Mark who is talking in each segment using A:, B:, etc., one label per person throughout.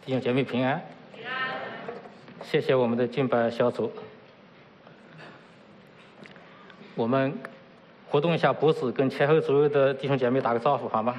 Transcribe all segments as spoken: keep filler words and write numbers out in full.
A: 弟兄姐妹平安。谢谢我们的敬拜小组。我们活动一下脖子，跟前后左右的弟兄姐妹打个招呼，好吗？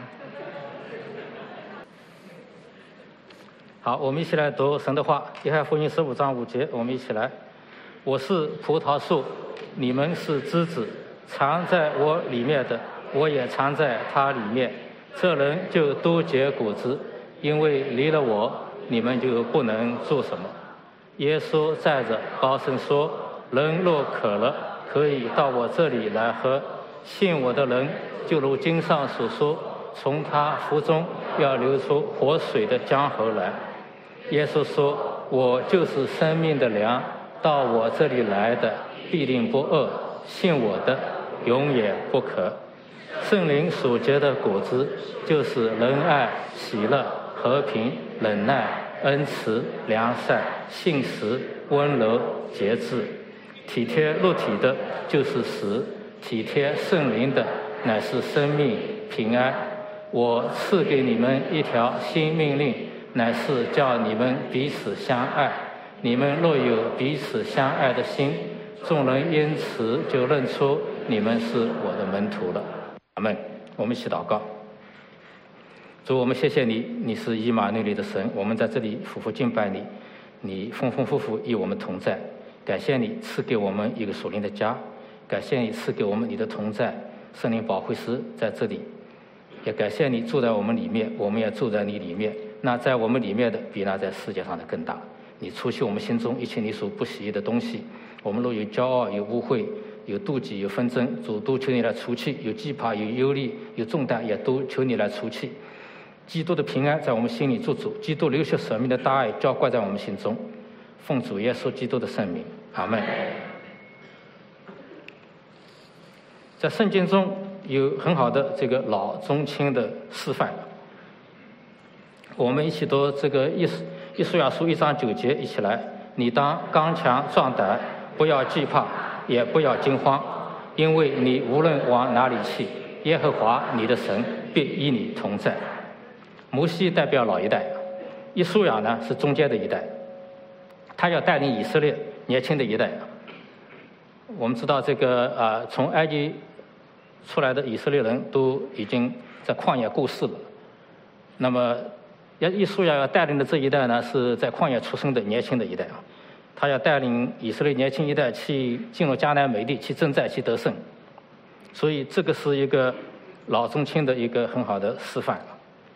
A: 好，我们一起来读神的话，约翰福音十五章五节，我们一起来。我是葡萄树，你们是枝子，藏在我里面的，我也藏在他里面，这人就多结果子，因为离了我，你们就不能做什么。耶稣再着高声说，人若渴了，可以到我这里来喝，信我的人，就如经上所说，从他腹中要流出活水的江河来。耶稣说，我就是生命的粮，到我这里来的必定不饿，信我的永远不渴。圣灵所结的果子，就是仁爱、喜乐、和平、忍耐、恩慈、良善、信实、温柔、节制。体贴肉体的，就是死；体贴圣灵的，乃是生命、平安。我赐给你们一条新命令，乃是叫你们彼此相爱。你们若有彼此相爱的心，众人因此就认出你们是我的门徒了。阿们。我们一起祷告。主，我们谢谢你，你是以马内利的神，我们在这里夫妇敬拜你，你丰丰富富与我们同在。感谢你赐给我们一个属灵的家，感谢你赐给我们你的同在，圣灵保惠师在这里，也感谢你住在我们里面，我们也住在你里面。那在我们里面的，比那在世界上的更大。你除去我们心中一切你所不喜悦的东西，我们若有骄傲、有污秽、有妒忌、有纷争，主都求你来除去；有惧怕、有忧虑、有重担，也都求你来除去。基督的平安在我们心里做主，基督流血舍命的大爱浇灌在我们心中。奉主耶稣基督的圣名，阿们。在圣经中有很好的这个老中青的示范，我们一起读这个以以赛亚书一章九节，一起来。你当刚强壮胆，不要惧怕，也不要惊慌，因为你无论往哪里去，耶和华你的神必与你同在。摩西代表老一代，以赛亚呢是中间的一代，他要带领以色列年轻的一代。我们知道这个呃，从埃及出来的以色列人都已经在旷野过世了，那么以赛亚要带领的这一代呢，是在旷野出生的年轻的一代，他要带领以色列年轻一代去进入迦南美地，去征战，去得胜。所以这个是一个老中青的一个很好的示范。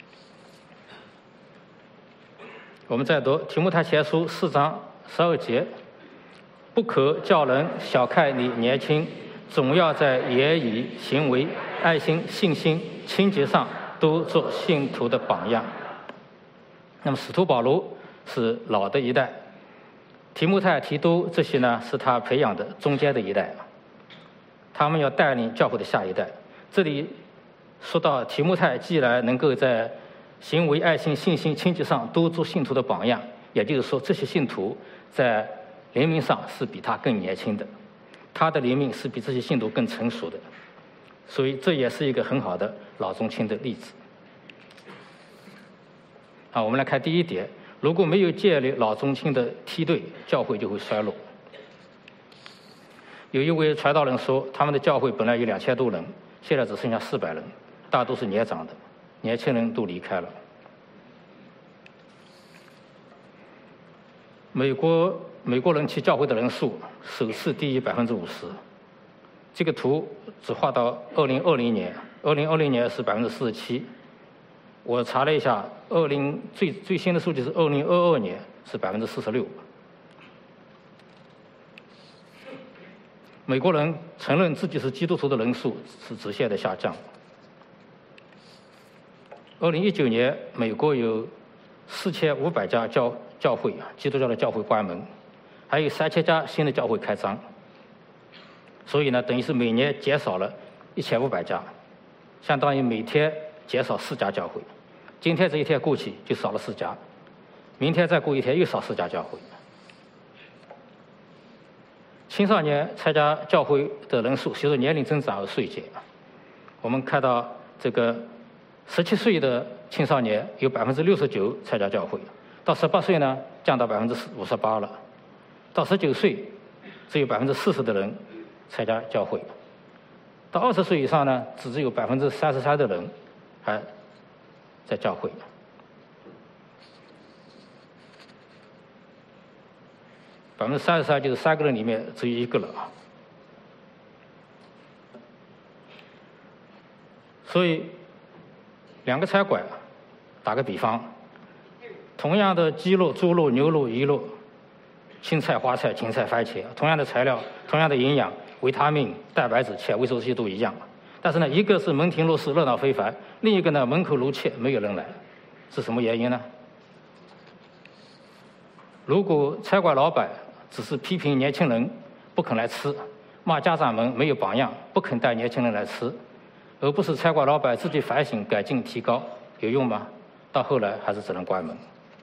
A: 我们再读提摩太前书四章十二节，不可叫人小看你年轻，总要在言语、行为、爱心、信心、清洁上都做信徒的榜样。那么使徒保罗是老的一代，提摩太、提督这些呢是他培养的中间的一代，他们要带领教会的下一代。这里说到提摩太既然能够在行为、爱心、信心、清洁上都做信徒的榜样，也就是说这些信徒在灵命上是比他更年轻的，他的灵命是比这些信徒更成熟的，所以这也是一个很好的老中青的例子。好，我们来看第一点，如果没有建立老中青的梯队，教会就会衰落。有一位传道人说，他们的教会本来有两千多人，现在只剩下四百人，大都是年长的，年轻人都离开了。美国美国人去教会的人数首次低于百分之五十，这个图只画到二零二零年，二零二零年是百分之四十七。我查了一下，二零最最新的数据是二零二二年是百分之四十六。美国人承认自己是基督徒的人数是直线的下降。二零一九年，美国有四千五百家教教会啊，基督教的教会关门，还有三千家新的教会开张。所以呢，等于是每年减少了一千五百家，相当于每天减少四家教会。今天这一天过去就少了四家，明天再过一天又少四家教会。青少年参加教会的人数随着年龄增长而衰减。我们看到这个十七岁的青少年有百分之六十九参加教会， 到十八岁呢降到百分之五十八了，到十九岁只有百分之四十的人参加教会，到二十岁以上呢，只只有百分之三十三的人还在教会。百分之三十三就是三个人里面只有一个了啊。所以两个餐馆，打个比方，同样的鸡肉、猪肉、牛肉、鱼肉、青菜、花菜、芹菜、番茄，同样的材料，同样的营养、维他命、蛋白质、纤维素这些都一样，但是呢，一个是门庭若市、热闹非凡，另一个呢门口如雀，没有人来，是什么原因呢？如果餐馆老板只是批评年轻人不肯来吃，骂家长们没有榜样，不肯带年轻人来吃，而不是餐馆老板自己反省、改进、提高，有用吗？到后来还是只能关门。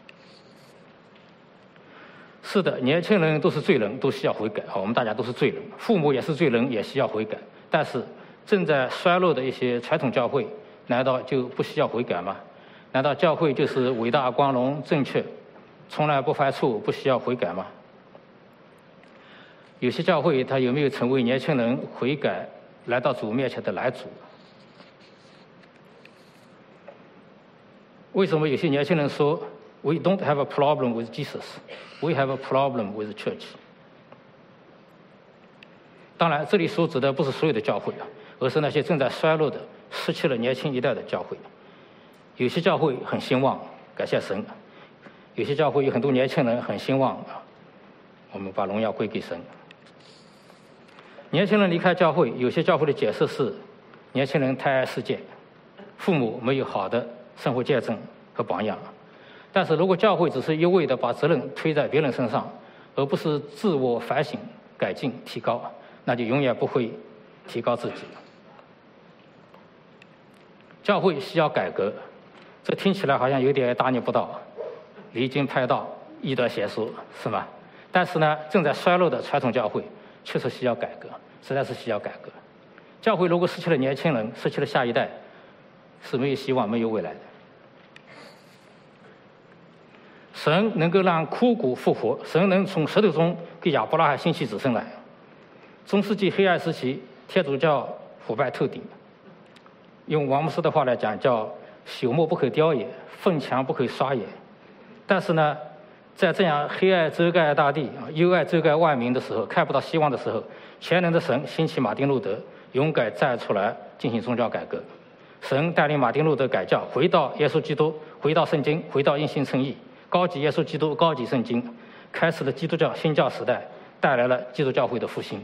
A: 是的，年轻人都是罪人，都需要悔改。我们大家都是罪人，父母也是罪人，也需要悔改。但是正在衰落的一些传统教会，难道就不需要悔改吗？难道教会就是伟大、光荣、正确，从来不犯错，不需要悔改吗？有些教会它有没有成为年轻人悔改来到主面前的拦阻？为什么有些年轻人说 We don't have a problem with Jesus, we have a problem with the church？ 当然，这里所指的不是所有的教会啊，而是那些正在衰落的、失去了年轻一代的教会。有些教会很兴旺，感谢神；有些教会有很多年轻人很兴旺啊，我们把荣耀归给神。年轻人离开教会，有些教会的解释是年轻人太爱世界，父母没有好的生活见证和榜样。但是如果教会只是一味的把责任推在别人身上，而不是自我反省、改进、提高，那就永远不会提高自己。教会需要改革，这听起来好像有点大逆不道，离经叛道、异端邪说，是吗？但是呢，正在衰落的传统教会确实需要改革，实在是需要改革。教会如果失去了年轻人，失去了下一代，是没有希望、没有未来的。神能够让枯骨复活，神能从石头中给亚伯拉罕兴起子孙来。中世纪黑暗时期，天主教腐败透顶，用王牧师的话来讲，叫朽木不可雕也，粪墙不可刷也。但是呢，在这样黑暗遮盖大地、幽暗遮盖万民的时候，看不到希望的时候，全能的神兴起马丁路德，勇敢站出来进行宗教改革。神带领马丁路德改教，回到耶稣基督，回到圣经，回到因信称义，高级耶稣基督，高级圣经，开始了基督教新教时代，带来了基督教会的复兴。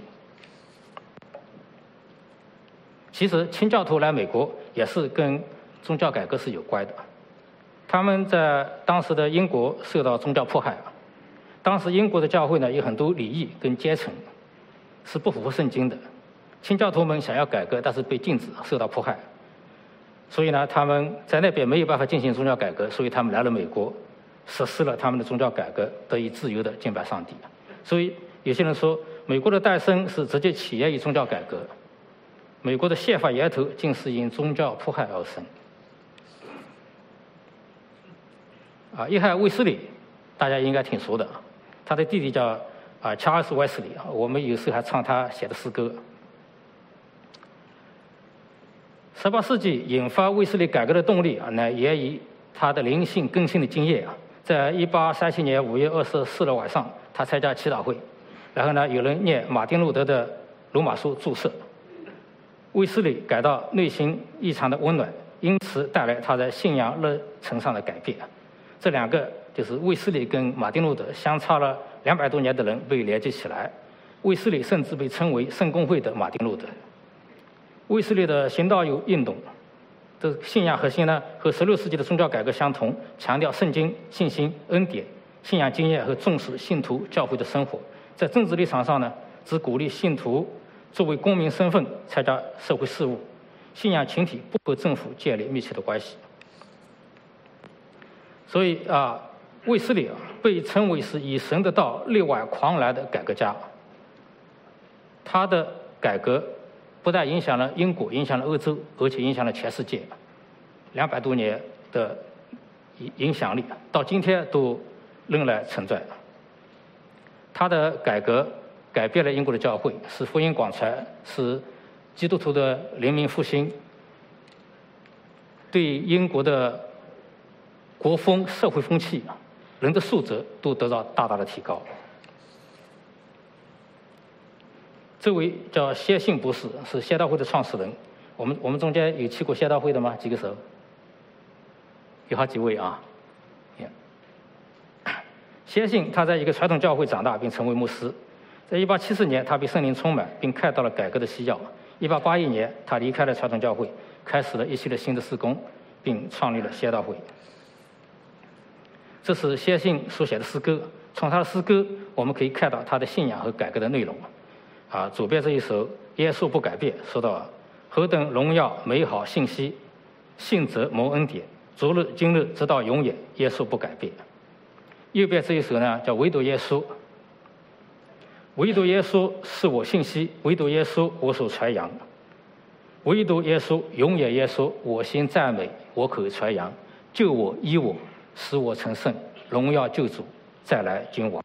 A: 其实清教徒来美国也是跟宗教改革是有关的，他们在当时的英国受到宗教迫害，当时英国的教会呢有很多礼仪跟阶层是不符合圣经的，清教徒们想要改革，但是被禁止，受到迫害，所以呢他们在那边没有办法进行宗教改革，所以他们来了美国，实施了他们的宗教改革，得以自由的敬拜上帝。所以有些人说，美国的诞生是直接起源于宗教改革，美国的宪法源头竟是因宗教迫害而生。啊，约翰卫斯理大家应该挺熟的，他的弟弟叫啊查尔斯卫斯理，我们有时候还唱他写的诗歌。十八世纪引发卫斯理改革的动力啊，乃源于他的灵性更新的经验啊。在一八三七年五月二十四日晚上，他参加祈祷会，然后呢，有人念马丁路德的罗马书注释，卫斯理感到内心异常的温暖，因此带来他在信仰热忱上的改变。这两个就是卫斯理跟马丁路德相差了两百多年的人被连接起来，卫斯理甚至被称为圣公会的马丁路德。卫斯理的行道友运动的信仰核心呢，和十六世纪的宗教改革相同，强调圣经、信心、恩典、信仰经验和重视信徒教会的生活。在政治立场上呢，只鼓励信徒作为公民身份参加社会事务，信仰群体不和政府建立密切的关系。所以啊，卫斯理啊被称为是以神的道力挽狂澜的改革家。他的改革不但影响了英国，影响了欧洲，而且影响了全世界。两百多年的影响力，到今天都仍然存在。他的改革改变了英国的教会，使福音广传，使基督徒的灵命复兴，对英国的国风、社会风气、人的素质都得到大大的提高。这位叫谢信博士，是谢道会的创始人。我们我们中间有去过谢道会的吗？举个手。有好几位啊。谢信他在一个传统教会长大，并成为牧师。在一八七四年，他被圣灵充满，并看到了改革的需要。一八八一年，他离开了传统教会，开始了一系列新的事工，并创立了谢道会。这是谢信所写的诗歌。从他的诗歌，我们可以看到他的信仰和改革的内容。啊，左边这一首《耶稣不改变》说到何等荣耀美好信息，信则蒙恩典，昨日今日直到永远，耶稣不改变。右边这一首呢，叫唯独耶稣。唯独耶稣是我信息，唯独耶稣我所传扬，唯独耶稣永远耶稣我心赞美，我口传扬，救我医我，使我成圣，荣耀救主再来君王。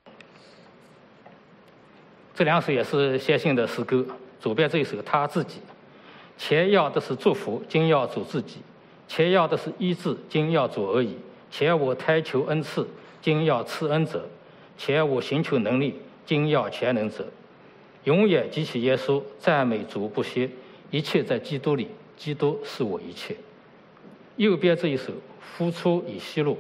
A: 这两首也是谢信的诗歌。左边这一首他自己，前要的是祝福，今要主自己；前要的是医治，今要主而已；前我胎求恩赐，今要赐恩者；前我寻求能力，今要全能者。永远举起耶稣，赞美主不歇，一切在基督里，基督是我一切。右边这一首呼出以息怒，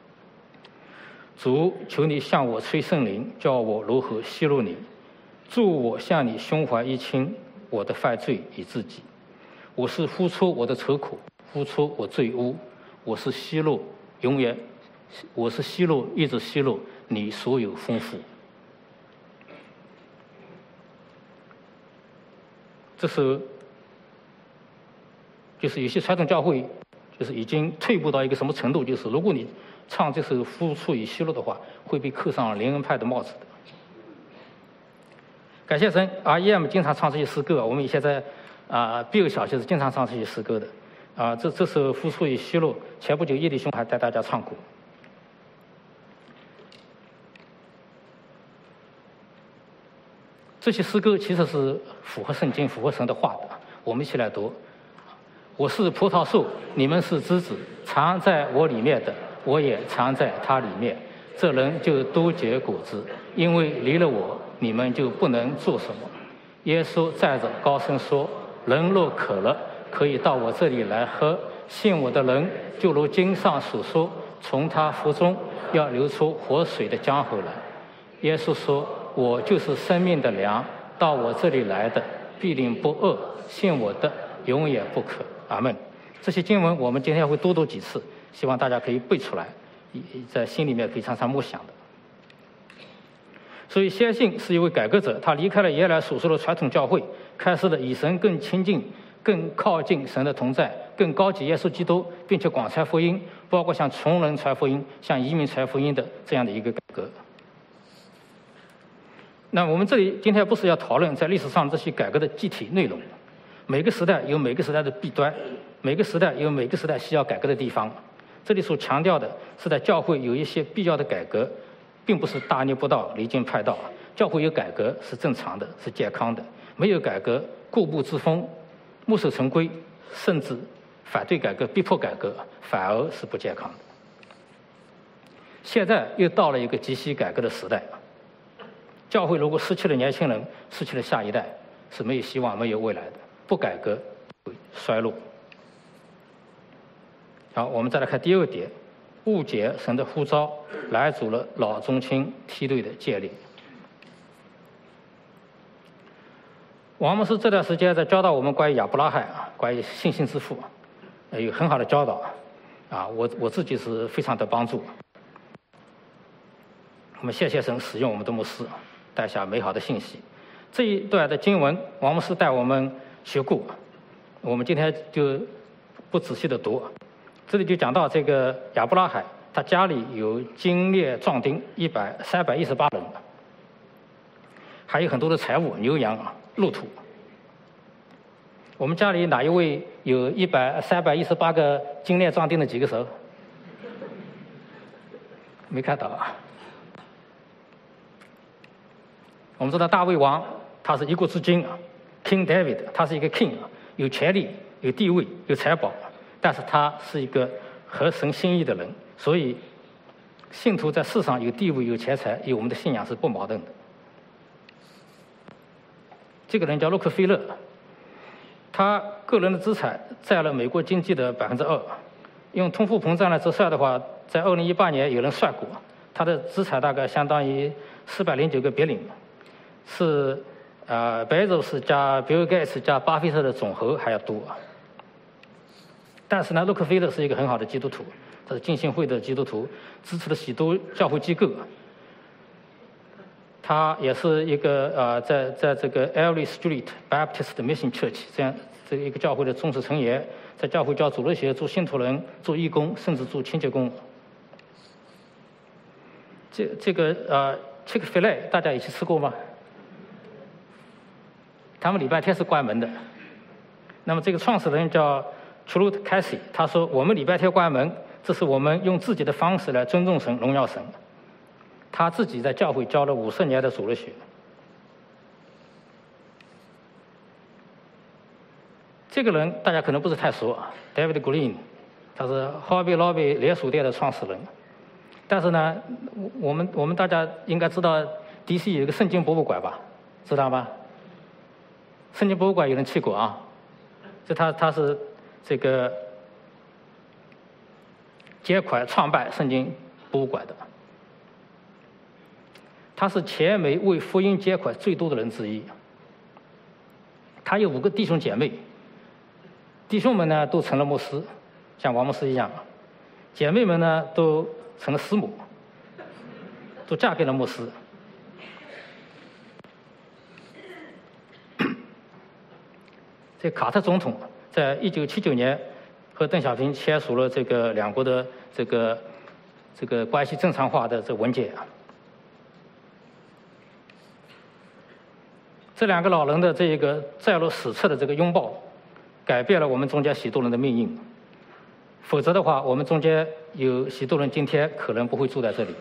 A: 主求你向我吹圣灵，叫我如何息怒你。祝我向你胸怀一亲，我的犯罪已自己。我是呼出我的愁苦，呼出我罪污。我是息怒，永远，我是息怒，一直息怒你所有丰富。这是，就是有些传统教会，就是已经退步到一个什么程度，就是如果你唱这首呼出以息怒的话，会被扣上灵恩派的帽子的。感谢神 ，R E M 经常唱这些诗歌，我们以前在啊 Bill 小学是经常唱这些诗歌的。啊，这这首《呼出以息怒》，前不久叶弟兄还带大家唱过。这些诗歌其实是符合圣经、符合神的话的。我们一起来读：我是葡萄树，你们是枝子，藏在我里面的，我也藏在它里面。这人就多结果子，因为离了我，你们就不能做什么。耶稣站着高声说：人若渴了，可以到我这里来喝。信我的人，就如经上所说，从他腹中要流出活水的江河来。耶稣说：我就是生命的粮，到我这里来的必定不饿，信我的永远不渴。阿们。这些经文我们今天会多读几次，希望大家可以背出来，在心里面可以常常默想的。所以谢信是一位改革者，他离开了原来所说的传统教会，开始了与神更亲近、更靠近神的同在，更高级耶稣基督，并且广传福音，包括向穷人传福音、向移民传福音的这样的一个改革。那我们这里今天不是要讨论在历史上这些改革的具体内容，每个时代有每个时代的弊端，每个时代有每个时代需要改革的地方。这里所强调的是在教会有一些必要的改革，并不是大逆不道、离经叛道。教会有改革是正常的，是健康的；没有改革，固步自封、墨守成规，甚至反对改革、逼迫改革，反而是不健康的。现在又到了一个急需改革的时代，教会如果失去了年轻人，失去了下一代，是没有希望、没有未来的。不改革会衰落。好，我们再来看第二点，误解神的呼召，拦阻了老中青梯队的建立。王牧师这段时间在教导我们关于亚伯拉罕、关于信心之父，有很好的教导，啊，我我自己是非常的帮助。我们谢谢神使用我们的牧师，带下美好的信息。这一段的经文，王牧师带我们学过，我们今天就不仔细的读。这里就讲到这个亚伯拉罕，他家里有精烈壮丁一百三百一十八人，还有很多的财物，牛羊、骆驼。我们家里哪一位有一百三百一十八个精烈壮丁的举个手？ 没看到啊。我们知道大卫王他是一国之君啊 ，King David， 他是一个 king 啊，有权力、有地位、有财宝，但是他是一个合神心意的人，所以信徒在世上有地位、有钱财，与我们的信仰是不矛盾的。这个人叫洛克菲勒，他个人的资产占了美国经济的百分之二，用通货膨胀来折算的话，在二零一八年有人算过，他的资产大概相当于四百零九个比林。是，呃，贝佐斯加比尔盖茨加巴菲特的总和还要多。但是呢，洛克菲勒是一个很好的基督徒，他是浸信会的基督徒，支持的许多教会机构。他也是一个呃，在在这个 Early Street Baptist Mission Church 这样这个一个教会的忠实成员，在教会教主日学、做信徒人、做义工，甚至做清洁工。这这个呃 Chick-fil-A 大家一起吃过吗？他们礼拜天是关门的。那么这个创始人叫 Truett Cathy， 他说我们礼拜天关门，这是我们用自己的方式来尊重神、荣耀神。他自己在教会教了五十年的主日学。这个人大家可能不是太熟啊 ，David Green， 他是 Hobby Lobby 连锁店的创始人。但是呢，我们我们大家应该知道 D C 有一个圣经博物馆吧？知道吗？圣经博物馆有人去过啊？这他他是这个接款创办圣经博物馆的，他是全美为福音接款最多的人之一。他有五个弟兄姐妹，弟兄们呢都成了牧师，像王牧师一样；姐妹们呢都成了师母，都嫁给了牧师。这卡特总统在一九七九年和邓小平签署了这个两国的这个这个关系正常化的这文件。这两个老人的这一个载入史册的这个拥抱，改变了我们中间许多人的命运。否则的话，我们中间有许多人今天可能不会住在这里。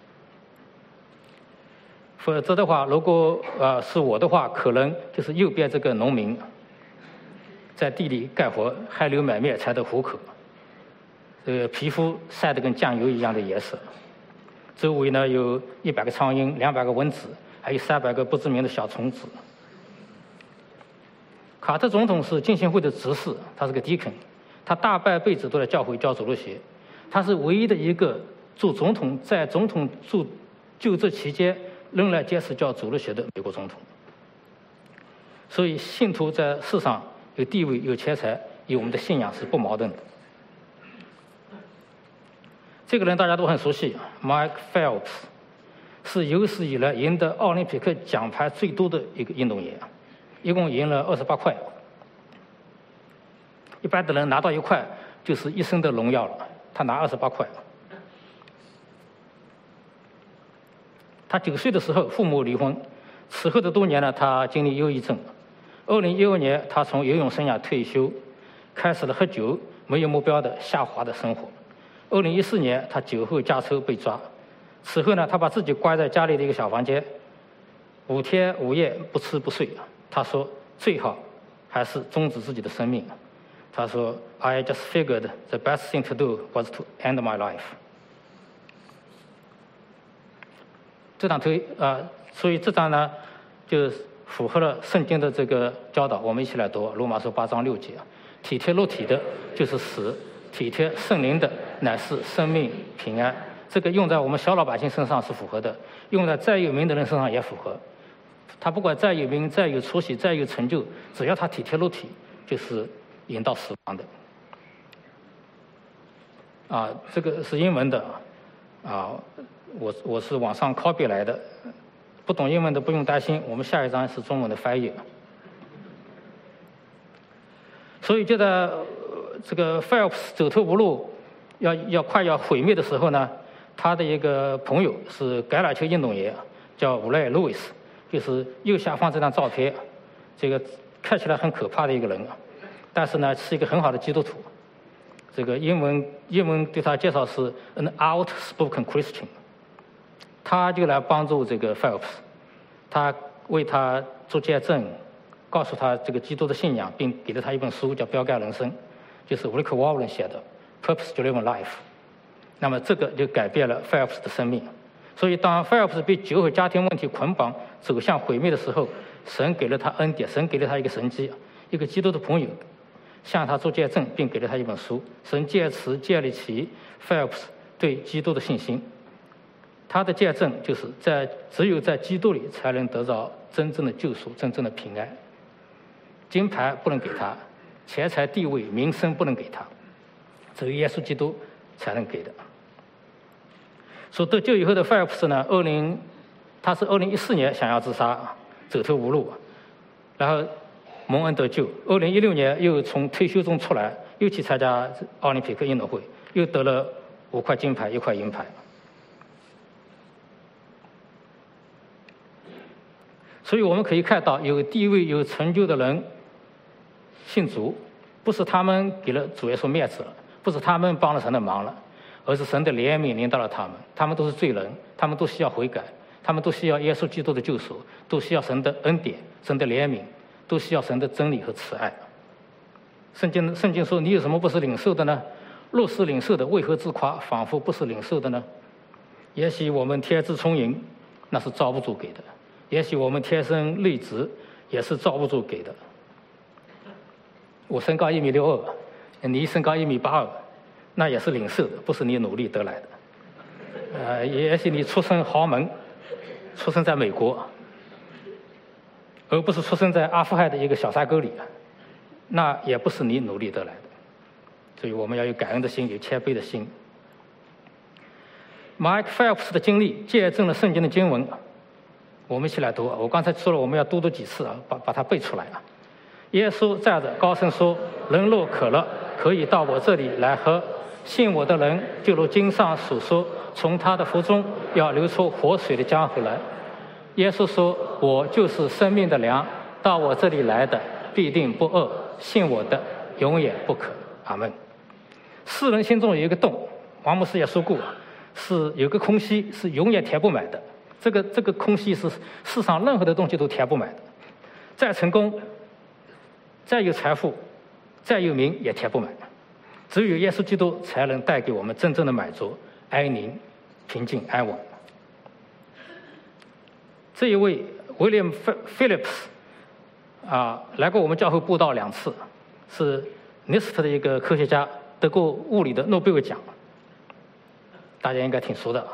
A: 否则的话，如果呃是我的话，可能就是右边这个农民。在地里干活，汗流满面才得糊口。这个皮肤晒得跟酱油一样的颜色，周围呢有一百个苍蝇、两百个蚊子，还有三百个不知名的小虫子。卡特总统是浸信会的执事，他是个 deacon， 他大半辈子都在教会教主日学，他是唯一的一个做总统在总统做就职期间仍然坚持教主日学的美国总统。所以信徒在世上有地位、有钱财，与我们的信仰是不矛盾的。这个人大家都很熟悉 ，Mike Phelps， 是有史以来赢得奥林匹克奖牌最多的一个运动员，一共赢了二十八块。一般的人拿到一块就是一生的荣耀了，他拿二十八块。他九岁的时候父母离婚，此后的多年呢，他经历忧郁症。二零一二年，他从游泳生涯退休，开始了喝酒、没有目标的下滑的生活。二零一四年，他酒后驾车被抓，此后呢，他把自己关在家里的一个小房间，五天五夜不吃不睡。他说，最好还是终止自己的生命。他说 ，I just figured the best thing to do was to end my life。这张图啊、呃，所以这张呢，就符合了圣经的这个教导。我们一起来读罗马书八章六节：体贴肉体的，就是死；体贴圣灵的，乃是生命平安。这个用在我们小老百姓身上是符合的，用在再有名的人身上也符合。他不管再有名、再有出息、再有成就，只要他体贴肉体，就是引到死亡的。啊，这个是英文的，啊，我我是网上 copy 来的。不懂英文的不用担心，我们下一章是中文的翻译。所以就在这个 Phelps 走投无路，要要快要毁灭的时候呢，他的一个朋友是橄榄球运动员，叫伍莱·路易斯，就是右下方这张照片，这个看起来很可怕的一个人，但是呢是一个很好的基督徒。 这个英文英文对他介绍是 an outspoken Christian， 他就来帮助这个 Phelps， 他为他做见证，告诉他这个基督的信仰，并给了他一本书叫《标杆人生》，就是 Rick Warren 写的《Purpose Driven Life》。那么这个就改变了 Phelps 的生命。所以当 Phelps 被酒和家庭问题捆绑，走向毁灭的时候，神给了他恩典，神给了他一个神迹，一个基督的朋友向他做见证，并给了他一本书。神借此建立起 Phelps 对基督的信心。他的见证就是在只有在基督里才能得到真正的救赎，真正的平安。金牌不能给他，钱财、地位、名声不能给他，只有耶稣基督才能给的。说得救以后的 Phelps 呢，二零他是二零一四年想要自杀，走投无路，然后蒙恩得救。二零一六年又从退休中出来，又去参加奥林匹克运动会，又得了五块金牌，一块银牌。所以我们可以看到，有地位、有成就的人信主，不是他们给了主耶稣面子了，不是他们帮了神的忙了，而是神的怜悯临到了他们。他们都是罪人，他们都需要悔改，他们都需要耶稣基督的救赎，都需要神的恩典、神的怜悯，都需要神的真理和慈爱。圣经圣经说：“你有什么不是领受的呢？若是领受的，为何自夸，仿佛不是领受的呢？”也许我们天资聪颖，那是造物主给的；也许我们天生丽质，也是造物主给的。我身高一米六二，你身高一米八二，那也是领受的，不是你努力得来的。呃，也许你出身豪门，出生在美国，而不是出生在阿富汗的一个小山沟里，那也不是你努力得来的。所以我们要有感恩的心，有谦卑的心。Mike Phelps 的经历见证了圣经的经文，我们一起来读。我刚才说了，我们要读读几次啊，把把它背出来啊。耶稣站着高声说：“人若渴了，可以到我这里来喝。信我的人，就如经上所说，从他的腹中要流出活水的江河来。”耶稣说：“我就是生命的粮，到我这里来的必定不饿，信我的永远不渴。”阿门。世人心中有一个洞，王牧师也说过，是有个空隙是永远填不满的。这个这个空隙是世上任何的东西都填不满的，再成功，再有财富，再有名也填不满。只有耶稣基督才能带给我们真正的满足、安宁、平静、安稳。这一位 William Phillips 啊，来过我们教会布道两次，是 N I S T 的一个科学家，得过物理的诺贝尔奖，大家应该挺熟的。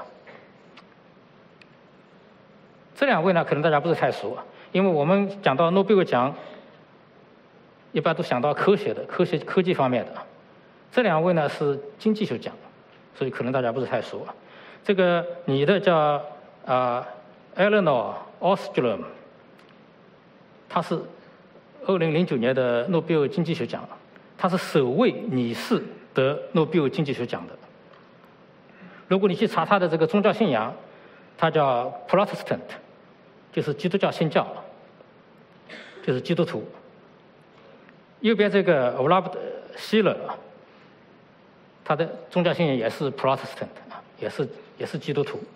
A: 这两位呢，可能大家不是太熟，因为我们讲到诺贝尔奖，一般都想到科学的、科学科技方面的。这两位呢是经济学奖，所以可能大家不是太熟。这个女的叫啊、呃、Eleanor Ostrom， 她是二零零九年的诺贝尔经济学奖，她是首位女士得诺贝尔经济学奖的。如果你去查她的这个宗教信仰，她叫 Protestant， 就是基督教新教，就是基督徒。右边这个 Olaf Schiller， 他的宗教信仰也是 Protestant， 也是也是基督徒。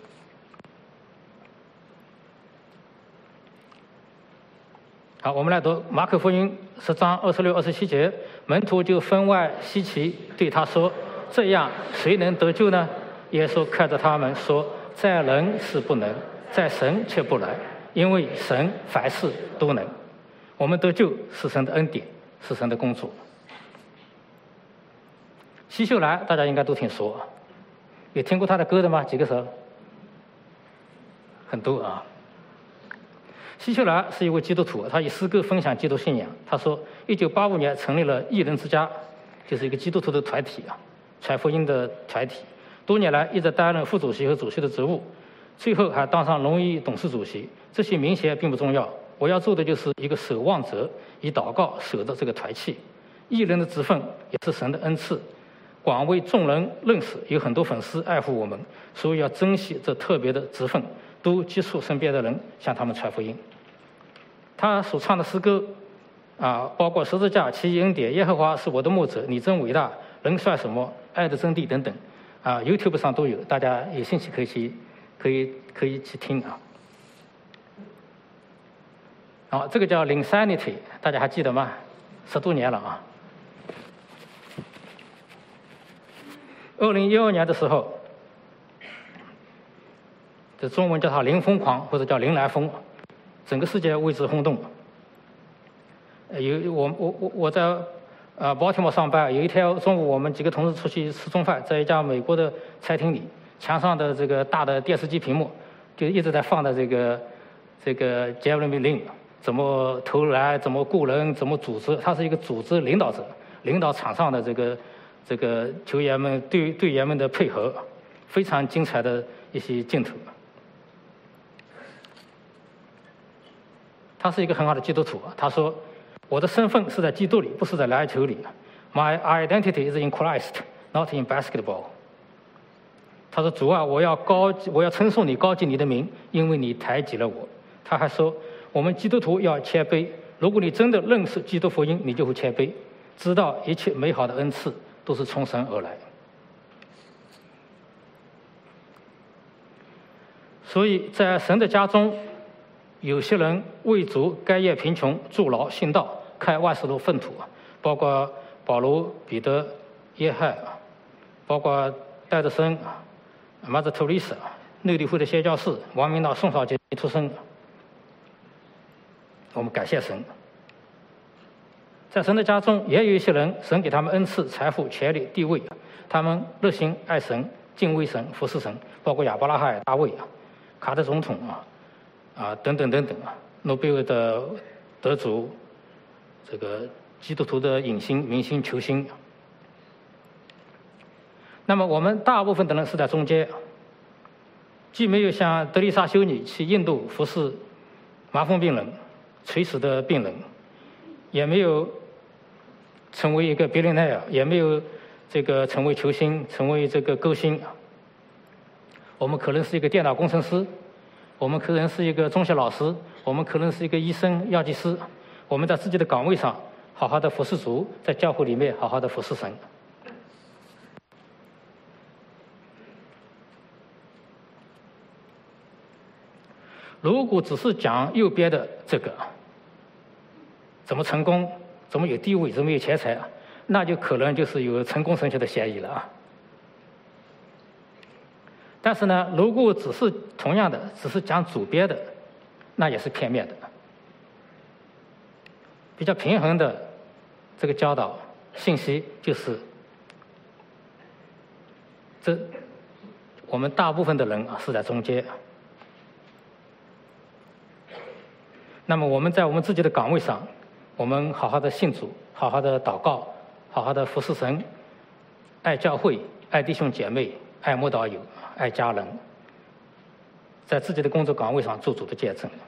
A: 好，我们来读马可福音十章二十六、二十七节，门徒就分外稀奇，对他说：“这样谁能得救呢？”耶稣看着他们说：“在人是不能，在神却不能，因为神凡事都能。”我们得救是神的恩典，是神的工作。希秀兰大家应该都挺熟，有听过他的歌的吗？几个手？很多啊。希秀兰是一位基督徒，他以诗歌分享基督信仰。他说，一九八五年成立了异人之家，就是一个基督徒的团体啊，传福音的团体。多年来一直担任副主席和主席的职务，最后还当上荣誉董事主席。这些名衔并不重要，我要做的就是一个守望者，以祷告守着这个团契。艺人的职分也是神的恩赐，广为众人认识，有很多粉丝爱护我们，所以要珍惜这特别的职分，多接触身边的人，向他们传福音。他所唱的诗歌啊，包括十字架、奇异恩典、耶和华是我的牧者，你真伟大， 人算什么、爱的真谛等等，啊 ，YouTube 上都有，大家有兴趣可以去，可以可以去听啊。好，这个叫 Linsanity， 大家还记得吗？十多年了啊。二零一二年的时候，这中文叫它“零疯狂”或者叫“零来疯”，整个世界为之轰动。有我我我我在呃 Baltimore 上班，有一天中午我们几个同事出去吃中饭，在一家美国的餐厅里，墙上的这个大的电视机屏幕就一直在放的这个这个 Jeremy Lin 怎么投篮，怎么雇人，怎么组织，他是一个组织领导者，领导场上的这个这个球员们队队员们的配合，非常精彩的一些镜头。他是一个很好的基督徒，他说。我的身份是在基督里，不是在篮球里。My identity is in Christ, not in basketball. 他说：“主啊，我要高，我要称颂你，高举你的名，因为你抬举了我。”他还说：“我们基督徒要谦卑。如果你真的认识基督福音，你就会谦卑，知道一切美好的恩赐都是从神而来。”所以在神的家中，有些人为主甘愿贫穷，助劳信道。开万斯路粪土，包括保罗、彼得、约翰，包括戴德生、马泽特丽莎、内地会的谢教士、王明道、宋少杰出生。我们感谢神。在神的家中，也有一些人，神给他们恩赐、财富、权力、地位，他们热心爱神、敬畏神、服侍神，包括亚伯拉罕、大卫、卡特总统啊啊等等等等啊，诺贝尔的得主。这个基督徒的影星、明星、球星。那么我们大部分的人是在中间，既没有像德丽莎修女去印度服侍麻风病人、垂死的病人，也没有成为一个 billionaire， 也没有这个成为球星、成为这个歌星。我们可能是一个电脑工程师，我们可能是一个中学老师，我们可能是一个医生、药剂师。我们在自己的岗位上好好的服侍主，在教会里面好好的服侍神。如果只是讲右边的这个，怎么成功，怎么有地位，怎么有钱财，那就可能就是有成功神学的嫌疑了啊。但是呢，如果只是同样的，只是讲左边的，那也是片面的。比较平衡的这个教导信息就是，这我们大部分的人啊是在中间。那么我们在我们自己的岗位上，我们好好的信主，好好的祷告，好好的服侍神，爱教会，爱弟兄姐妹，爱慕道友，爱家人，在自己的工作岗位上做主的见证。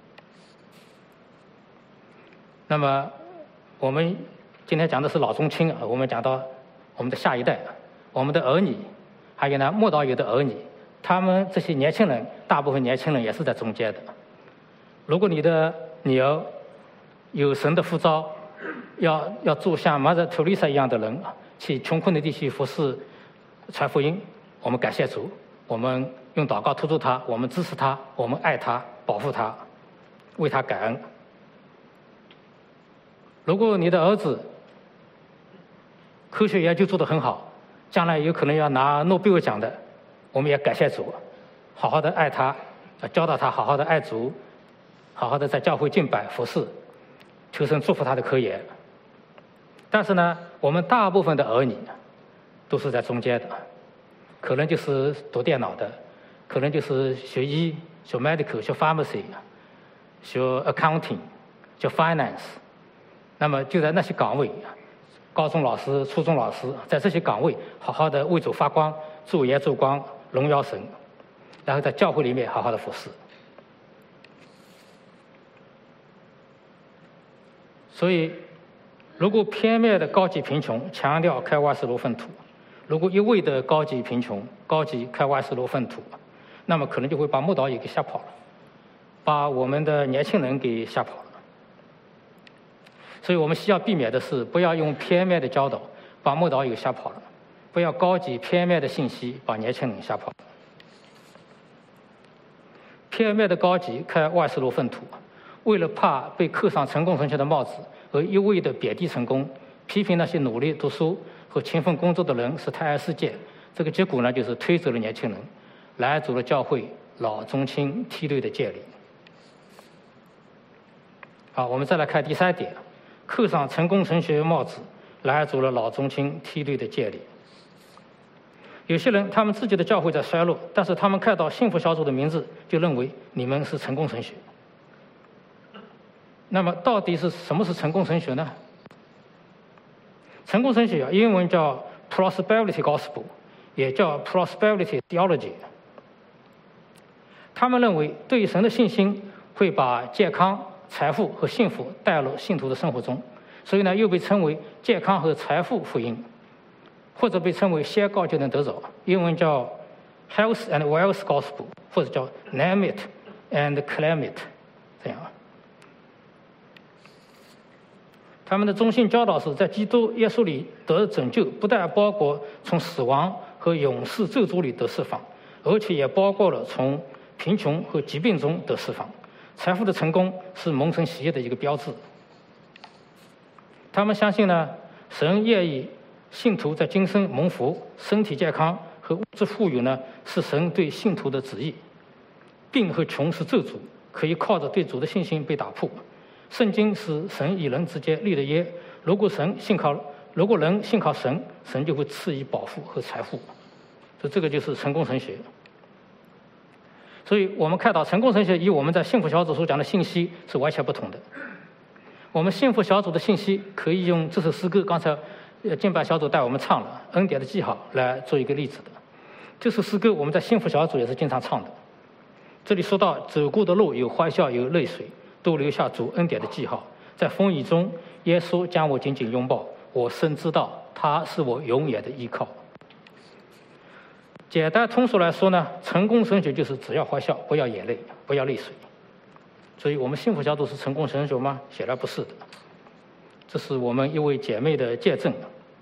A: 那么，我们今天讲的是老中青啊，我们讲到我们的下一代，我们的儿女，还有呢慕道友的儿女，他们这些年轻人，大部分年轻人也是在中间的。如果你的女儿有神的呼召，要要做像马泽特丽莎一样的人，去穷困的地区服侍、传福音，我们感谢主，我们用祷告托住他，我们支持他，我们爱他，保护他，为他感恩。如果你的儿子科学研究做得很好，将来有可能要拿诺贝尔奖的，我们也感谢主，好好的爱他，教导他好好的爱主，好好的在教会敬拜服侍，求神祝福他的科研。但是呢，我们大部分的儿女都是在中间的，可能就是读电脑的，可能就是学医、学 medical、学 pharmacy、学 accounting、学 finance。那么就在那些岗位，高中老师、初中老师，在这些岗位好好的为主发光，助盐助光，荣耀神，然后在教会里面好好的服侍。所以，如果片面的高级贫穷，强调开万斯罗粪土；如果一味的高级贫穷、高级开万斯罗粪土，那么可能就会把慕道友给吓跑了，把我们的年轻人给吓跑了。所以我们需要避免的是，不要用片面的教导， 把慕道友吓跑了，不要高级片面的信息把年轻人吓跑了。片面的高级开万事如粪土，为了怕被扣上成功神学的帽子，而一味的贬低成功，批评那些努力读书和勤奋工作的人是太爱世界，这个结果呢，就是推走了年轻人，拦阻了教会老中青梯队的建立。好，我们再来看第三点，扣上成功神学帽子，拦阻了老中青梯队的建立。有些人他们自己的教会在衰落，但是他们看到幸福小组的名字，就认为你们是成功神学。那么到底是什么是成功神学呢？成功神学啊，英文叫 prosperity gospel， 也叫 prosperity theology。他们认为对神的信心会把健康、财富和幸福带入信徒的生活中，所以呢，又被称为健康和财富福音，或者被称为先告就能得着，英文叫 health and wealth gospel， 或者叫 name it and claim it， 这样。他们的中心教导是在基督耶稣里得拯救，不但包括从死亡和永世咒诅里得释放，而且也包括了从贫穷和疾病中得释放。财富的成功是蒙神喜悦的一个标志。他们相信呢，神愿意信徒在今生蒙福，身体健康和物质富有呢，是神对信徒的旨意。病和穷是咒诅，可以靠着对主的信心被打破。圣经是神与人之间立的约，如果神信靠，如果人信靠神，神就会赐予保护和财富。所以这个就是成功神学。所以我们看到成功神学与我们在幸福小组所讲的信息是完全不同的。我们幸福小组的信息可以用这首诗歌，刚才敬拜小组带我们唱了《恩典的记号》来做一个例子的。这首诗歌我们在幸福小组也是经常唱的。这里说到走过的路有欢笑有泪水，都留下主恩典的记号。在风雨中，耶稣将我紧紧拥抱，我深知道他是我永远的依靠。简单通俗来说呢，成功神学就是只要欢笑，不要眼泪，不要泪水。所以我们幸福小组是成功神学吗？显然不是的。这是我们一位姐妹的见证。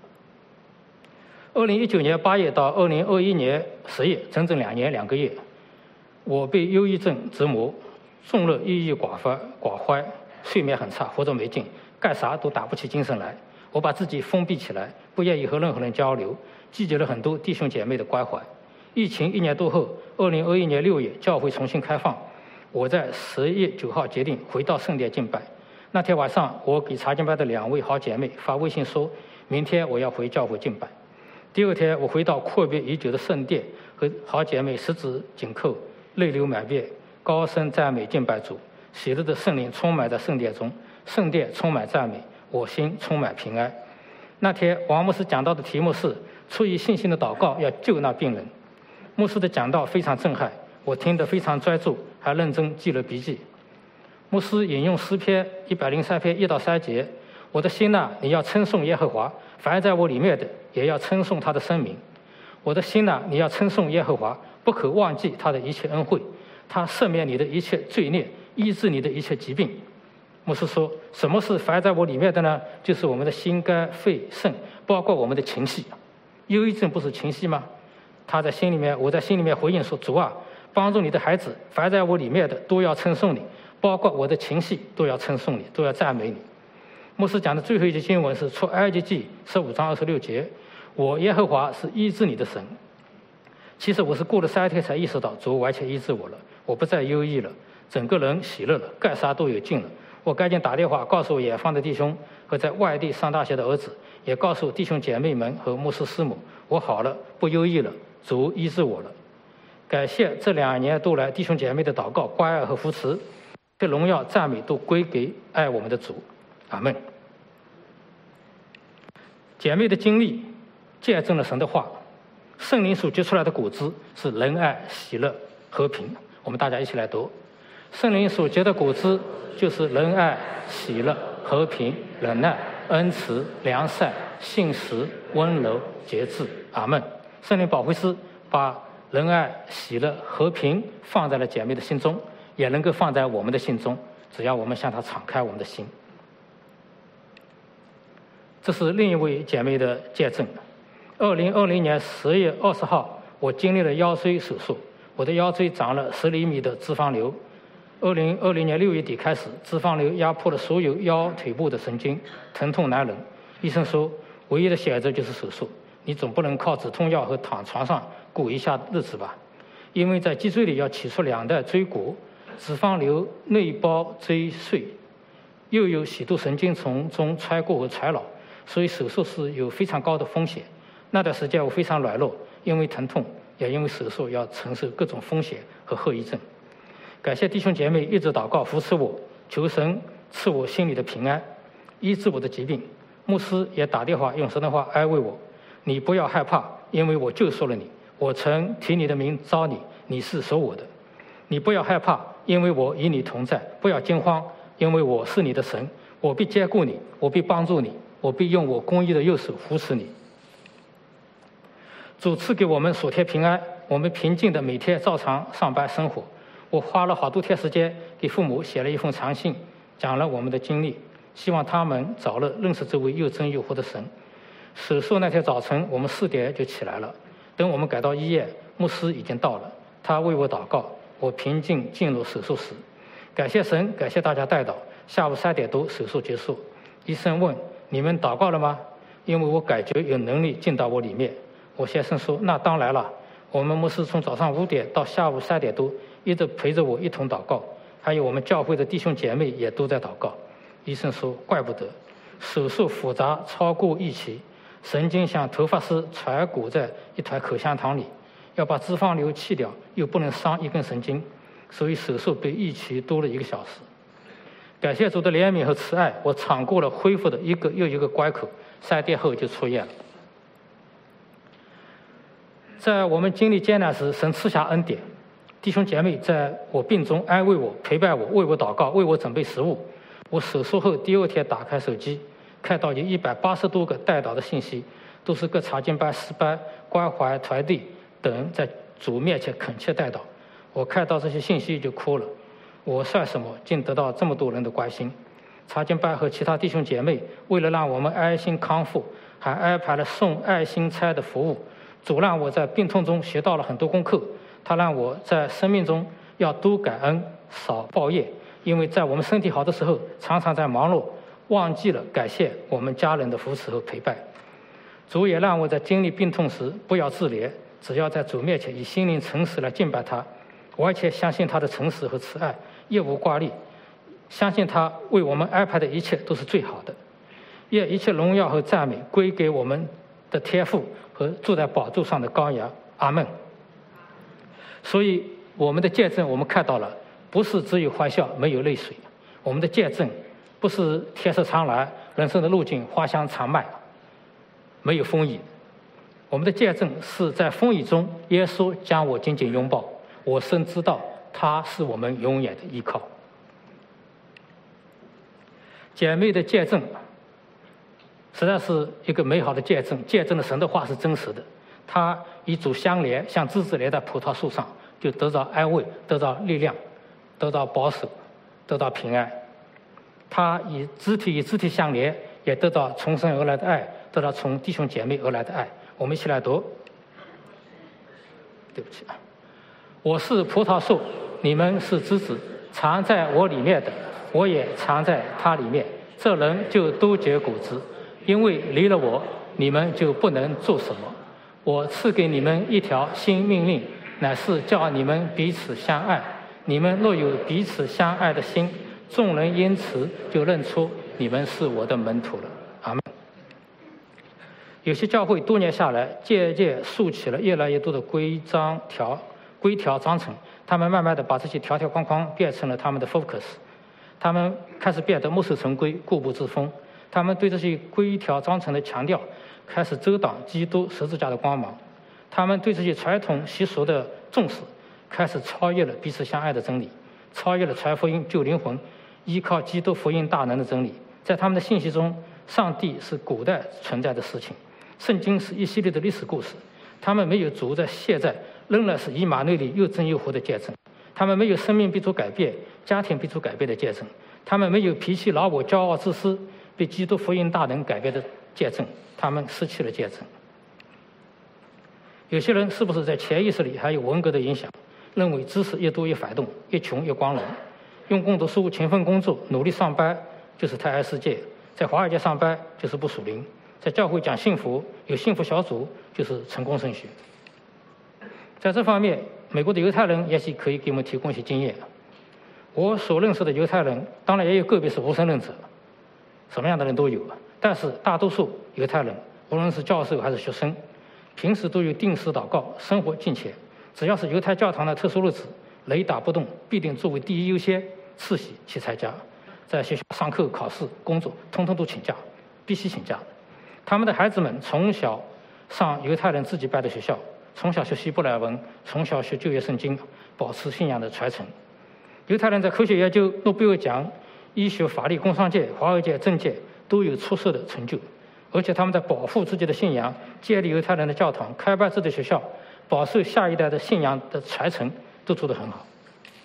A: 二零一九年八月到二零二一年十月，整整两年两个月，我被忧郁症折磨，终日郁郁寡欢，寡欢，睡眠很差，活着没劲，干啥都打不起精神来。我把自己封闭起来，不愿意和任何人交流，拒绝了很多弟兄姐妹的关怀。疫情一年多后，二零二一年六月，教会重新开放，我在十月九号决定回到圣殿敬拜。那天晚上，我给查经班的两位好姐妹发微信说，明天我要回教会敬拜。第二天，我回到阔别已久的圣殿，和好姐妹十指紧扣，泪流满面，高声赞美敬拜主。喜乐的圣灵充满在圣殿中，圣殿充满赞美，我心充满平安。那天，王牧师讲到的题目是出于信心的祷告要救那病人。牧师的讲道非常震撼，我听得非常专注，还认真记了笔记。牧师引用诗篇一百零三篇一到三节：我的心呐，你要称颂耶和华，凡在我里面的也要称颂他的圣名。我的心呐，你要称颂耶和华，不可忘记他的一切恩惠，他赦免你的一切罪孽，医治你的一切疾病。牧师说，什么是凡在我里面的呢？就是我们的心肝肺肾，包括我们的情绪。忧郁症不是情绪吗？他在心里面，我在心里面回应说，主啊，帮助你的孩子，凡在我里面的都要称颂你，包括我的情绪都要称颂你，都要赞美你。牧师讲的最后一节经文是出埃及记十五章二十六节，我耶和华是医治你的神。其实我是过了三天才意识到主完全医治我了，我不再忧郁了，整个人喜乐了，干啥都有劲了。我赶紧打电话告诉我远方的弟兄和在外地上大学的儿子，也告诉弟兄姐妹们和牧师师母，我好了，不忧郁了，主医治我了。感谢这两年多来弟兄姐妹的祷告、关爱和扶持，这荣耀赞美都归给爱我们的主。阿们。姐妹的经历见证了神的话，圣灵所结出来的果子是仁爱、喜乐、和平。我们大家一起来读：圣灵所结的果子就是仁爱、喜乐、和平、忍耐、恩慈、良善、信实、温柔、节制。阿们。圣灵保惠师把仁爱、喜乐、和平放在了姐妹的心中，也能够放在我们的心中，只要我们向他敞开我们的心。 这是另一位姐妹的见证。二零二零年十月二十号，我经历了腰椎手术，我的腰椎长了十厘米的脂肪瘤。二零二零年六月底开始，脂肪瘤压迫了所有腰腿部的神经，疼痛难忍。医生说，唯一的选择就是手术。你总不能靠止痛药和躺床上过一下日子吧？因为在脊椎里要取出两袋椎骨，脂肪瘤内包椎碎，又有许多神经从中穿过和缠绕，所以手术是有非常高的风险。那段时间我非常软弱，因为疼痛，也因为手术要承受各种风险和后遗症。感谢弟兄姐妹一直祷告扶持我，求神赐我心里的平安，医治我的疾病。牧师也打电话用神的话安慰我：你不要害怕，因为我救赎了你。我曾提你的名召你，你是属我的。你不要害怕，因为我与你同在。不要惊慌，因为我是你的神，我必坚固你，我必帮助你，我必用我公义的右手扶持你。主赐给我们属天平安，我们平静的每天照常上班生活。我花了好多天时间给父母写了一封长信，讲了我们的经历，希望他们早日认识这位又真又活的神。手术那天早晨，我们四点就起来了。等我们赶到医院，牧师已经到了，他为我祷告，我平静进入手术室。感谢神，感谢大家带祷。下午三点多，手术结束。医生问：你们祷告了吗？因为我感觉有能力进到我里面。我先生说：那当然了。我们牧师从早上五点到下午三点多，一直陪着我一同祷告，还有我们教会的弟兄姐妹也都在祷告。医生说：怪不得，手术复杂超过预期，神经像头发丝缠裹在一团口香糖里，要把脂肪瘤去掉，又不能伤一根神经，所以手术比预期多了一个小时。感谢主的怜悯和慈爱，我闯过了恢复的一个又一个关口，三天后就出院了。在我们经历艰难时，神赐下恩典，弟兄姐妹在我病中安慰我、陪伴我、为我祷告、为我准备食物。我手术后第二天打开手机，看到有一百八十多个代祷的信息，都是各查经班、诗班、关怀团队等在主面前恳切代祷。我看到这些信息就哭了。我算什么，竟得到这么多人的关心。查经班和其他弟兄姐妹为了让我们安心康复，还安排了送爱心餐的服务。主让我在病痛中学到了很多功课，他让我在生命中要多感恩少抱怨，因为在我们身体好的时候，常常在忙碌，忘记了感谢我们家人的扶持和陪伴。主也让我在经历病痛时不要自怜，只要在主面前以心灵诚实来敬拜他，完全相信他的诚实和慈爱，业无挂虑，相信他为我们安排的一切都是最好的，愿一切荣耀和赞美归给我们的天父和坐在宝座上的羔羊。阿们。所以我们的见证我们看到了，不是只有欢笑没有泪水，我们的见证不是天色苍蓝，人生的路径花香长漫，没有风雨。我们的见证是在风雨中，耶稣将我紧紧拥抱，我深知道他是我们永远的依靠。姐妹的见证实在是一个美好的见证，见证了神的话是真实的。他与主相连，像枝子连在葡萄树上，就得到安慰，得到力量，得到保守，得到平安。他与肢体与肢体相连，也得到从神而来的爱，得到从弟兄姐妹而来的爱。我们一起来读。对不起啊，我是葡萄树，你们是枝子，藏在我里面的，我也藏在他里面，这人就多结果子，因为离了我，你们就不能做什么。我赐给你们一条新命令，乃是叫你们彼此相爱。你们若有彼此相爱的心，众人因此就认出你们是我的门徒了。阿们。有些教会多年下来，渐渐竖起了越来越多的规章条规条章程，他们慢慢的把这些条条框框变成了他们的 focus， 他们开始变得墨守成规、固步自封。他们对这些规条章程的强调开始遮挡基督十字架的光芒，他们对这些传统习俗的重视开始超越了彼此相爱的真理，超越了传福音救灵魂、依靠基督福音大能的真理。在他们的信息中，上帝是古代存在的事情，圣经是一系列的历史故事。他们没有主在现在仍然是以马内利又真又活的见证，他们没有生命必主改变、家庭必主改变的见证，他们没有脾气老我、骄傲自私被基督福音大能改变的见证，他们失去了见证。有些人是不是在潜意识里还有文革的影响，认为知识越多越反动，越穷越光荣，用功读书、勤奋工作、努力上班就是太爱世界，在华尔街上班就是不属灵，在教会讲幸福、有幸福小组就是成功升学。在这方面，美国的犹太人也许可以给我们提供一些经验。我所认识的犹太人，当然也有个别是无神论者，什么样的人都有，但是大多数犹太人，无论是教授还是学生，平时都有定时祷告，生活敬虔。只要是犹太教堂的特殊日子，雷打不动，必定作为第一优先次序去参加。在学校上课、考试、工作，通通都请假，必须请假。他们的孩子们从小上犹太人自己办的学校，从小学希伯来文，从小学旧约圣经，保持信仰的传承。犹太人在科学研究、诺贝尔奖、医学、法律、工商界、华尔街、政界都有出色的成就，而且他们在保护自己的信仰、建立犹太人的教堂、开办自己的学校、保守下一代的信仰的传承都做得很好。